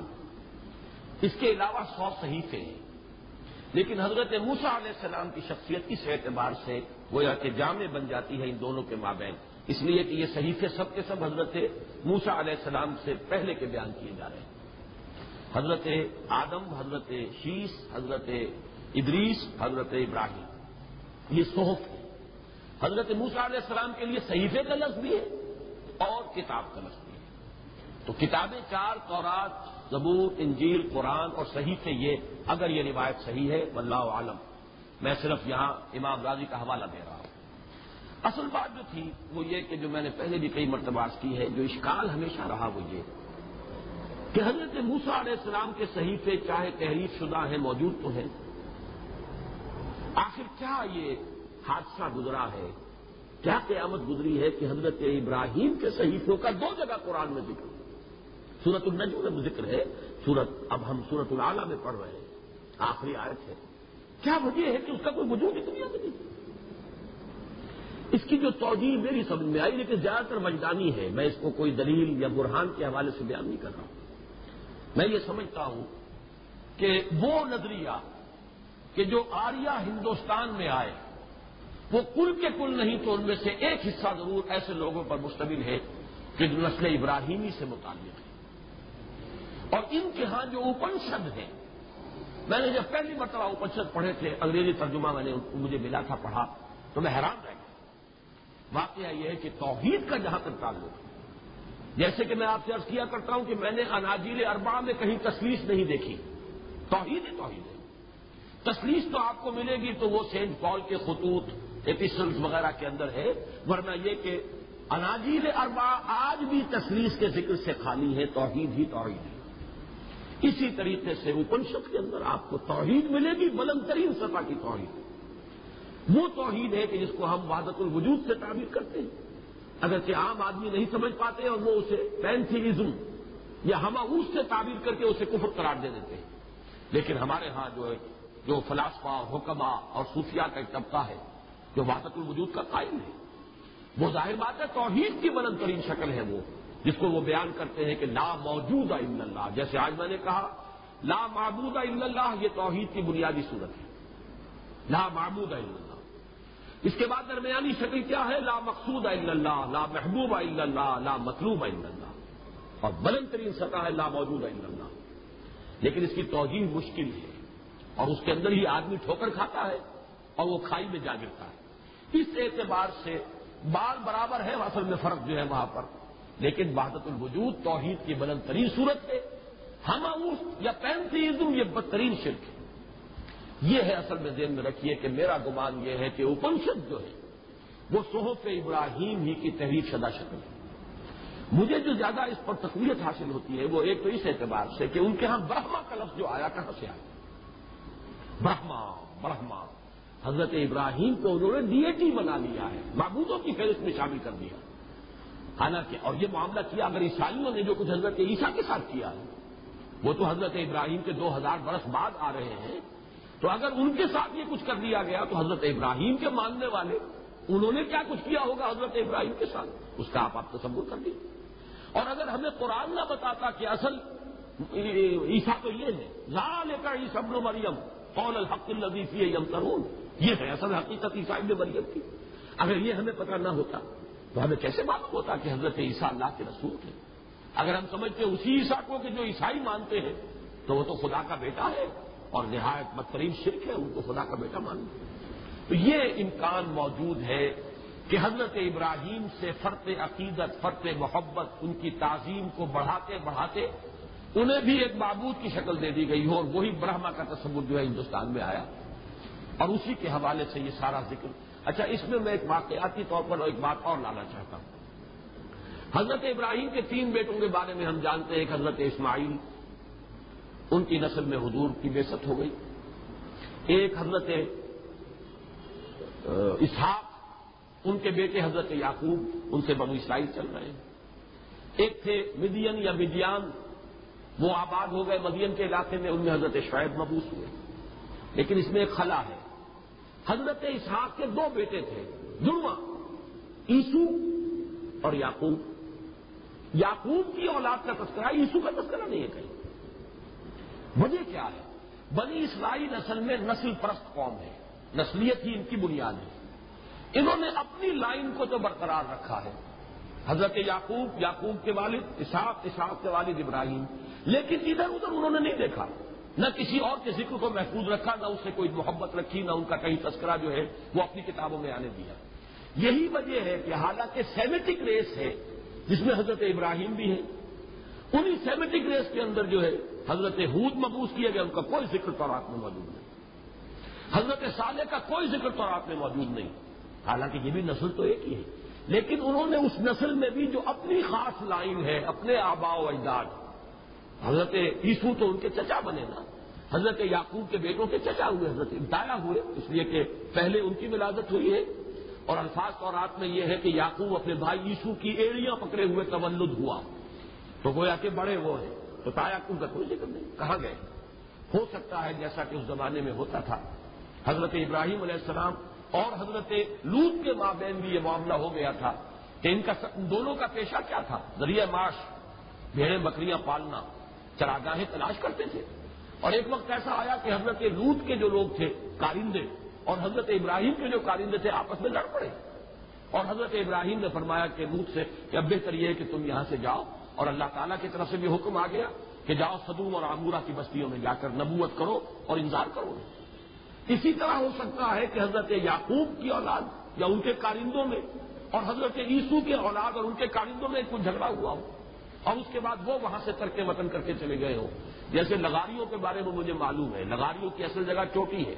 اس کے علاوہ سو صحیفے ہیں، لیکن حضرت موسیٰ علیہ السلام کی شخصیت اس اعتبار سے گویا کہ جامع بن جاتی ہے ان دونوں کے مابین، اس لیے کہ یہ صحیفے سب کے سب حضرت موسیٰ علیہ السلام سے پہلے کے بیان کیے جا رہے ہیں۔ حضرت آدم، حضرت شیش، حضرت ادریس، حضرت ابراہیم، یہ صحف ہے۔ حضرت موسیٰ علیہ السلام کے لیے صحیفے کا لفظ بھی ہے اور کتاب کا لفظ بھی ہے۔ تو کتابیں چار، تورات، زبور، انجیل، قرآن، اور صحیفے یہ، اگر یہ روایت صحیح ہے واللہ عالم۔ میں صرف یہاں امام راضی کا حوالہ دے رہا ہوں۔ اصل بات جو تھی وہ یہ کہ جو میں نے پہلے بھی کئی مرتبہ عرض کی ہے، جو اشکال ہمیشہ رہا وہ یہ کہ حضرت موسیٰ علیہ السلام کے صحیفے چاہے تحریف شدہ ہیں، موجود تو ہیں، آخر کیا یہ حادثہ گزرا ہے، کیا قیامت گزری ہے کہ حضرت ابراہیم کے صحیفوں کا دو جگہ قرآن میں ذکر ہے؟ سورۃ النجم میں ذکر ہے، سورت اب ہم سورۃ الاعلیٰ میں پڑھ رہے ہیں، آخری آیت ہے۔ کیا وجہ ہے کہ اس کا کوئی وجود ہی دنیا میں نہیں؟ اس کی جو توجیہ میری سمجھ میں آئی، لیکن زیادہ تر وجدانی ہے، میں اس کو کوئی دلیل یا برہان کے حوالے سے بیان نہیں کر رہا ہوں۔ میں یہ سمجھتا ہوں کہ وہ نظریہ کہ جو آریہ ہندوستان میں آئے وہ کل کے کل نہیں تو ان میں سے ایک حصہ ضرور ایسے لوگوں پر مشتمل ہے کہ جو نسل ابراہیمی سے متعلق ہے، اور ان کے ہاں جو اپنشد ہیں، میں نے جب پہلی مرتبہ اپنشد پڑھے تھے، انگریزی ترجمہ میں نے مجھے ملا تھا پڑھا تو میں حیران رہ گیا۔ واقعہ یہ ہے کہ توحید کا جہاں تک تعلق ہے، جیسے کہ میں آپ سے عرض کیا کرتا ہوں کہ میں نے اناجیل اربعہ میں کہیں تثلیث نہیں دیکھی، توحید ہی توحید ہے۔ تثلیث تو آپ کو ملے گی تو وہ سینٹ پال کے خطوط ایپیسٹلز وغیرہ کے اندر ہے، ورنہ یہ کہ اناجیل اربعہ آج بھی تثلیث کے ذکر سے خالی ہے، توحید ہی توحید ہے۔ اسی طریقے سے اپنشد کے اندر آپ کو توحید ملے گی، بلند ترین سطح کی توحید، وہ توحید ہے کہ جس کو ہم وحدت الوجود سے تعبیر کرتے ہیں، اگرچہ عام آدمی نہیں سمجھ پاتے اور وہ اسے پینتھیزم یا ہماؤس سے تعبیر کر کے اسے کفر قرار دے دیتے ہیں، لیکن ہمارے ہاں جو ہے جو فلاسفہ، حکماء اور صوفیاء کا ایک طبقہ ہے جو وحدت الوجود کا قائم ہے، وہ ظاہر بات ہے توحید کی بلند ترین شکل ہے وہ، جس کو وہ بیان کرتے ہیں کہ لا موجود الا اللہ، جیسے آج میں نے کہا لا معبود الا اللہ، یہ توحید کی بنیادی صورت ہے، لا معبود الا اللہ۔ اس کے بعد درمیانی شکل کیا ہے؟ لا مقصود الا اللہ، لا محبوب الا اللہ، لا مطلوب الا اللہ، اور بلند ترین سطح ہے لا موجود الا اللہ۔ لیکن اس کی توجیہ مشکل ہے، اور اس کے اندر ہی آدمی ٹھوکر کھاتا ہے اور وہ کھائی میں جا گرتا ہے۔ اس اعتبار سے بال برابر ہے، اصل میں فرق جو ہے وہاں پر، لیکن وحدت الوجود توحید کی بلند ترین صورت ہے، ہماؤس یا پینتھیزم یہ بدترین شرک ہے۔ یہ ہے اصل میں ذہن میں رکھیے کہ میرا گمان یہ ہے کہ اپنشد جو ہے وہ صحف ابراہیم ہی کی تحریف شدہ شکل ہے۔ مجھے جو زیادہ اس پر تقویت حاصل ہوتی ہے وہ ایک تو اس اعتبار سے کہ ان کے ہاں برہما کا لفظ جو آیا کہاں سے آیا؟ برہما برہما حضرت ابراہیم کو انہوں نے ڈیٹی بنا لیا ہے، معبودوں کی فہرست میں شامل کر دیا، حالانکہ اور یہ معاملہ کیا اگر عیسائیوں نے جو کچھ حضرت عیسیٰ کے ساتھ کیا ہے، وہ تو حضرت ابراہیم کے دو ہزار برس بعد آ رہے ہیں، تو اگر ان کے ساتھ یہ کچھ کر دیا گیا تو حضرت ابراہیم کے ماننے والے انہوں نے کیا کچھ کیا ہوگا حضرت ابراہیم کے ساتھ، اس کا آپ آپ تصور کر لیجیے۔ اور اگر ہمیں قرآن نہ بتاتا کہ اصل عیسیٰ تو یہ ہے، ذالک عیسی ابن مریم قول الحق الذی فیہ یمترون، یہ ہے اصل حقیقت عیسیٰ ابن مریم کی، اگر یہ ہمیں پتہ نہ ہوتا تو ہمیں کیسے معلوم ہوتا کہ حضرت عیسیٰ اللہ کے رسول ہے؟ اگر ہم سمجھتے اسی عیسیٰ کو کہ جو عیسائی مانتے ہیں تو وہ تو خدا کا بیٹا ہے اور نہایت بدترین شرک ہے ان کو خدا کا بیٹا ماننا، تو یہ امکان موجود ہے کہ حضرت ابراہیم سے فرط عقیدت، فرط محبت، ان کی تعظیم کو بڑھاتے بڑھاتے انہیں بھی ایک معبود کی شکل دے دی گئی ہو، اور وہی برہما کا تصور جو ہے ہندوستان میں آیا، اور اسی کے حوالے سے یہ سارا ذکر۔ اچھا، اس میں میں ایک واقعاتی طور پر ایک بات اور لانا چاہتا ہوں۔ حضرت ابراہیم کے تین بیٹوں کے بارے میں ہم جانتے ہیں کہ حضرت اسماعیل، ان کی نسل میں حضور کی بعثت ہو گئی، ایک حضرت اسحاق، ان کے بیٹے حضرت یعقوب، ان سے بنو اسرائیل چل رہے ہیں، ایک تھے مدین یا مدیان، وہ آباد ہو گئے مدین کے علاقے میں، ان میں حضرت شعیب مبعوث ہوئے، لیکن اس میں ایک خلا ہے۔ حضرت اسحاق کے دو بیٹے تھے جڑواں، عیسو اور یعقوب۔ یعقوب کی اولاد کا تذکرہ، عیسو کا تذکرہ نہیں ہے کہیں۔ وجہ کیا ہے؟ بنی اسرائیل اصل میں نسل پرست قوم ہے، نسلیت ہی ان کی بنیاد ہے، انہوں نے اپنی لائن کو تو برقرار رکھا ہے، حضرت یعقوب، یعقوب کے والد اسحاق، اسحاق کے والد ابراہیم، لیکن ادھر ادھر انہوں نے نہیں دیکھا، نہ کسی اور کے ذکر کو محفوظ رکھا، نہ اس سے کوئی محبت رکھی، نہ ان کا کہیں تذکرہ جو ہے وہ اپنی کتابوں میں آنے دیا۔ یہی وجہ ہے کہ حالانکہ سیمیٹک ریس ہے جس میں حضرت ابراہیم بھی ہے، انہی سیمیٹک ریس کے اندر جو ہے حضرت ہود مبعوث کیا گیا، ان کا کوئی ذکر تورات میں موجود نہیں۔ حضرت صالح کا کوئی ذکر تورات میں موجود نہیں، حالانکہ یہ بھی نسل تو ایک ہی ہے، لیکن انہوں نے اس نسل میں بھی جو اپنی خاص لائن ہے، اپنے آباء و اجداد، حضرت عیسو تو ان کے چچا بنے نا، حضرت یعقوب کے بیٹوں کے چچا ہوئے، حضرت دایا ہوئے، اس لیے کہ پہلے ان کی ولادت ہوئی ہے، اور الفاظ تورات میں یہ ہے کہ یعقوب اپنے بھائی عیسو کی ایڑیاں پکڑے ہوئے تولد ہوا، تو گویا کہ بڑے وہ ہیں، تو تا یعقوب کا کوئی ذکر نہیں، کہاں گئے؟ ہو سکتا ہے جیسا کہ اس زمانے میں ہوتا تھا، حضرت ابراہیم علیہ السلام اور حضرت لوط کے مابین بھی یہ معاملہ ہو گیا تھا کہ ان کا دونوں کا پیشہ کیا تھا؟ ذریعہ معاش، بھیڑیں بکریاں پالنا، چراگاہیں تلاش کرتے تھے، اور ایک وقت ایسا آیا کہ حضرت لوط کے جو لوگ تھے کارندے اور حضرت ابراہیم کے جو کارندے تھے آپس میں لڑ پڑے، اور حضرت ابراہیم نے فرمایا کہ لوط سے کہ اب بہتر یہ ہے کہ تم یہاں سے جاؤ، اور اللہ تعالیٰ کی طرف سے بھی حکم آ گیا کہ جاؤ سدوم اور عمورہ کی بستیوں میں جا کر نبوت کرو اور انذار کرو۔ اسی طرح ہو سکتا ہے کہ حضرت یعقوب کی اولاد یا ان کے کارندوں میں اور حضرت عیسو کی اولاد اور ان کے کارندوں میں کچھ جھگڑا ہوا ہو، اور اس کے بعد وہ وہاں سے ترک وطن کر کے چلے گئے ہوں۔ جیسے لغاریوں کے بارے میں مجھے معلوم ہے، لغاریوں کی اصل جگہ چوٹی ہے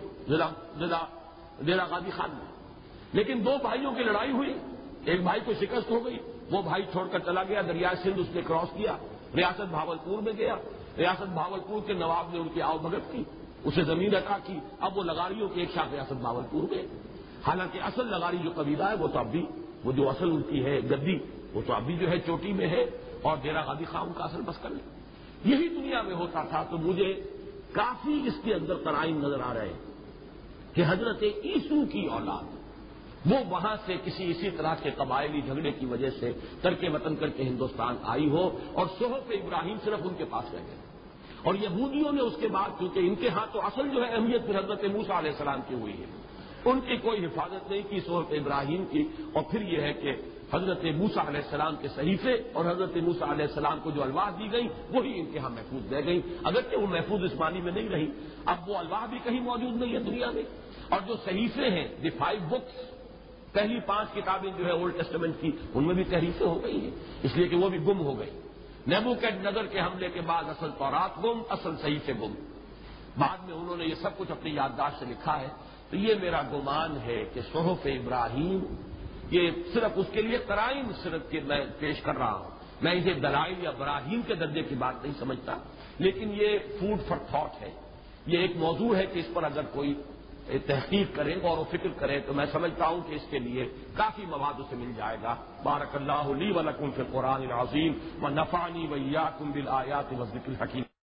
ڈیرہ غازی خان میں، لیکن دو بھائیوں کی لڑائی ہوئی، ایک بھائی کو شکست ہو گئی، وہ بھائی چھوڑ کر چلا گیا، دریائے سندھ اس نے کراس کیا، ریاست بھاولپور میں گیا، ریاست بھاولپور کے نواب نے ان کی آؤ بھگت کی، اسے زمین عطا کی، اب وہ لغاریوں کی ایک شاخ ریاست بھاولپور میں، حالانکہ اصل لغاری جو قبیلہ ہے وہ تو اب بھی، وہ جو اصل ان کی ہے گدی، وہ تو اب بھی جو ہے چوٹی میں ہے، اور ڈیرہ غازی خان کا اصل بس کر لیں۔ یہی دنیا میں ہوتا تھا، تو مجھے کافی اس کے اندر قرائن نظر آ رہے ہیں کہ حضرت عیسو کی اولاد وہ وہاں سے کسی اسی طرح کے قبائلی جھگڑے کی وجہ سے ترک وطن کر کے ہندوستان آئی ہو، اور صحف ابراہیم صرف ان کے پاس رہ گئے، اور یہودیوں نے اس کے بعد، کیونکہ ان کے ہاں تو اصل جو ہے اہمیت پھر حضرت موسیٰ علیہ السلام کی ہوئی ہے، ان کی کوئی حفاظت نہیں کی صحف ابراہیم کی، اور پھر یہ ہے کہ حضرت موسیٰ علیہ السلام کے صحیفے اور حضرت موسیٰ علیہ السلام کو جو الواح دی گئی وہی ان کے ہاں محفوظ رہ گئی، اگرچہ وہ محفوظ اس معنی میں نہیں رہی، اب وہ الواح بھی کہیں موجود نہیں ہے دنیا میں، اور جو صحیفے ہیں دی فائیو بکس، پہلی پانچ کتابیں جو ہے اولڈ ٹیسٹمنٹ کی، ان میں بھی تحریفیں ہو گئی ہیں، اس لیے کہ وہ بھی گم ہو گئی۔ نیبوکڈنیزر کے حملے کے بعد اصل تورات گم، اصل صحیفے گم، بعد میں انہوں نے یہ سب کچھ اپنی یادداشت سے لکھا ہے، تو یہ میرا گمان ہے کہ صحف ابراہیم، یہ صرف اس کے لیے قرائن صرف کہ میں پیش کر رہا ہوں، میں اسے دلائل یا براہین کے درجے کی بات نہیں سمجھتا، لیکن یہ فوڈ فار تھاٹ ہے، یہ ایک موضوع ہے کہ اس پر اگر کوئی تحقیق کرے، غور و فکر کرے، تو میں سمجھتا ہوں کہ اس کے لیے کافی مواد اسے مل جائے گا۔ بارک اللہ لی و لکم فی القرآن العظیم و نفعنی و ایاکم بالآیات والذکر الحکیم۔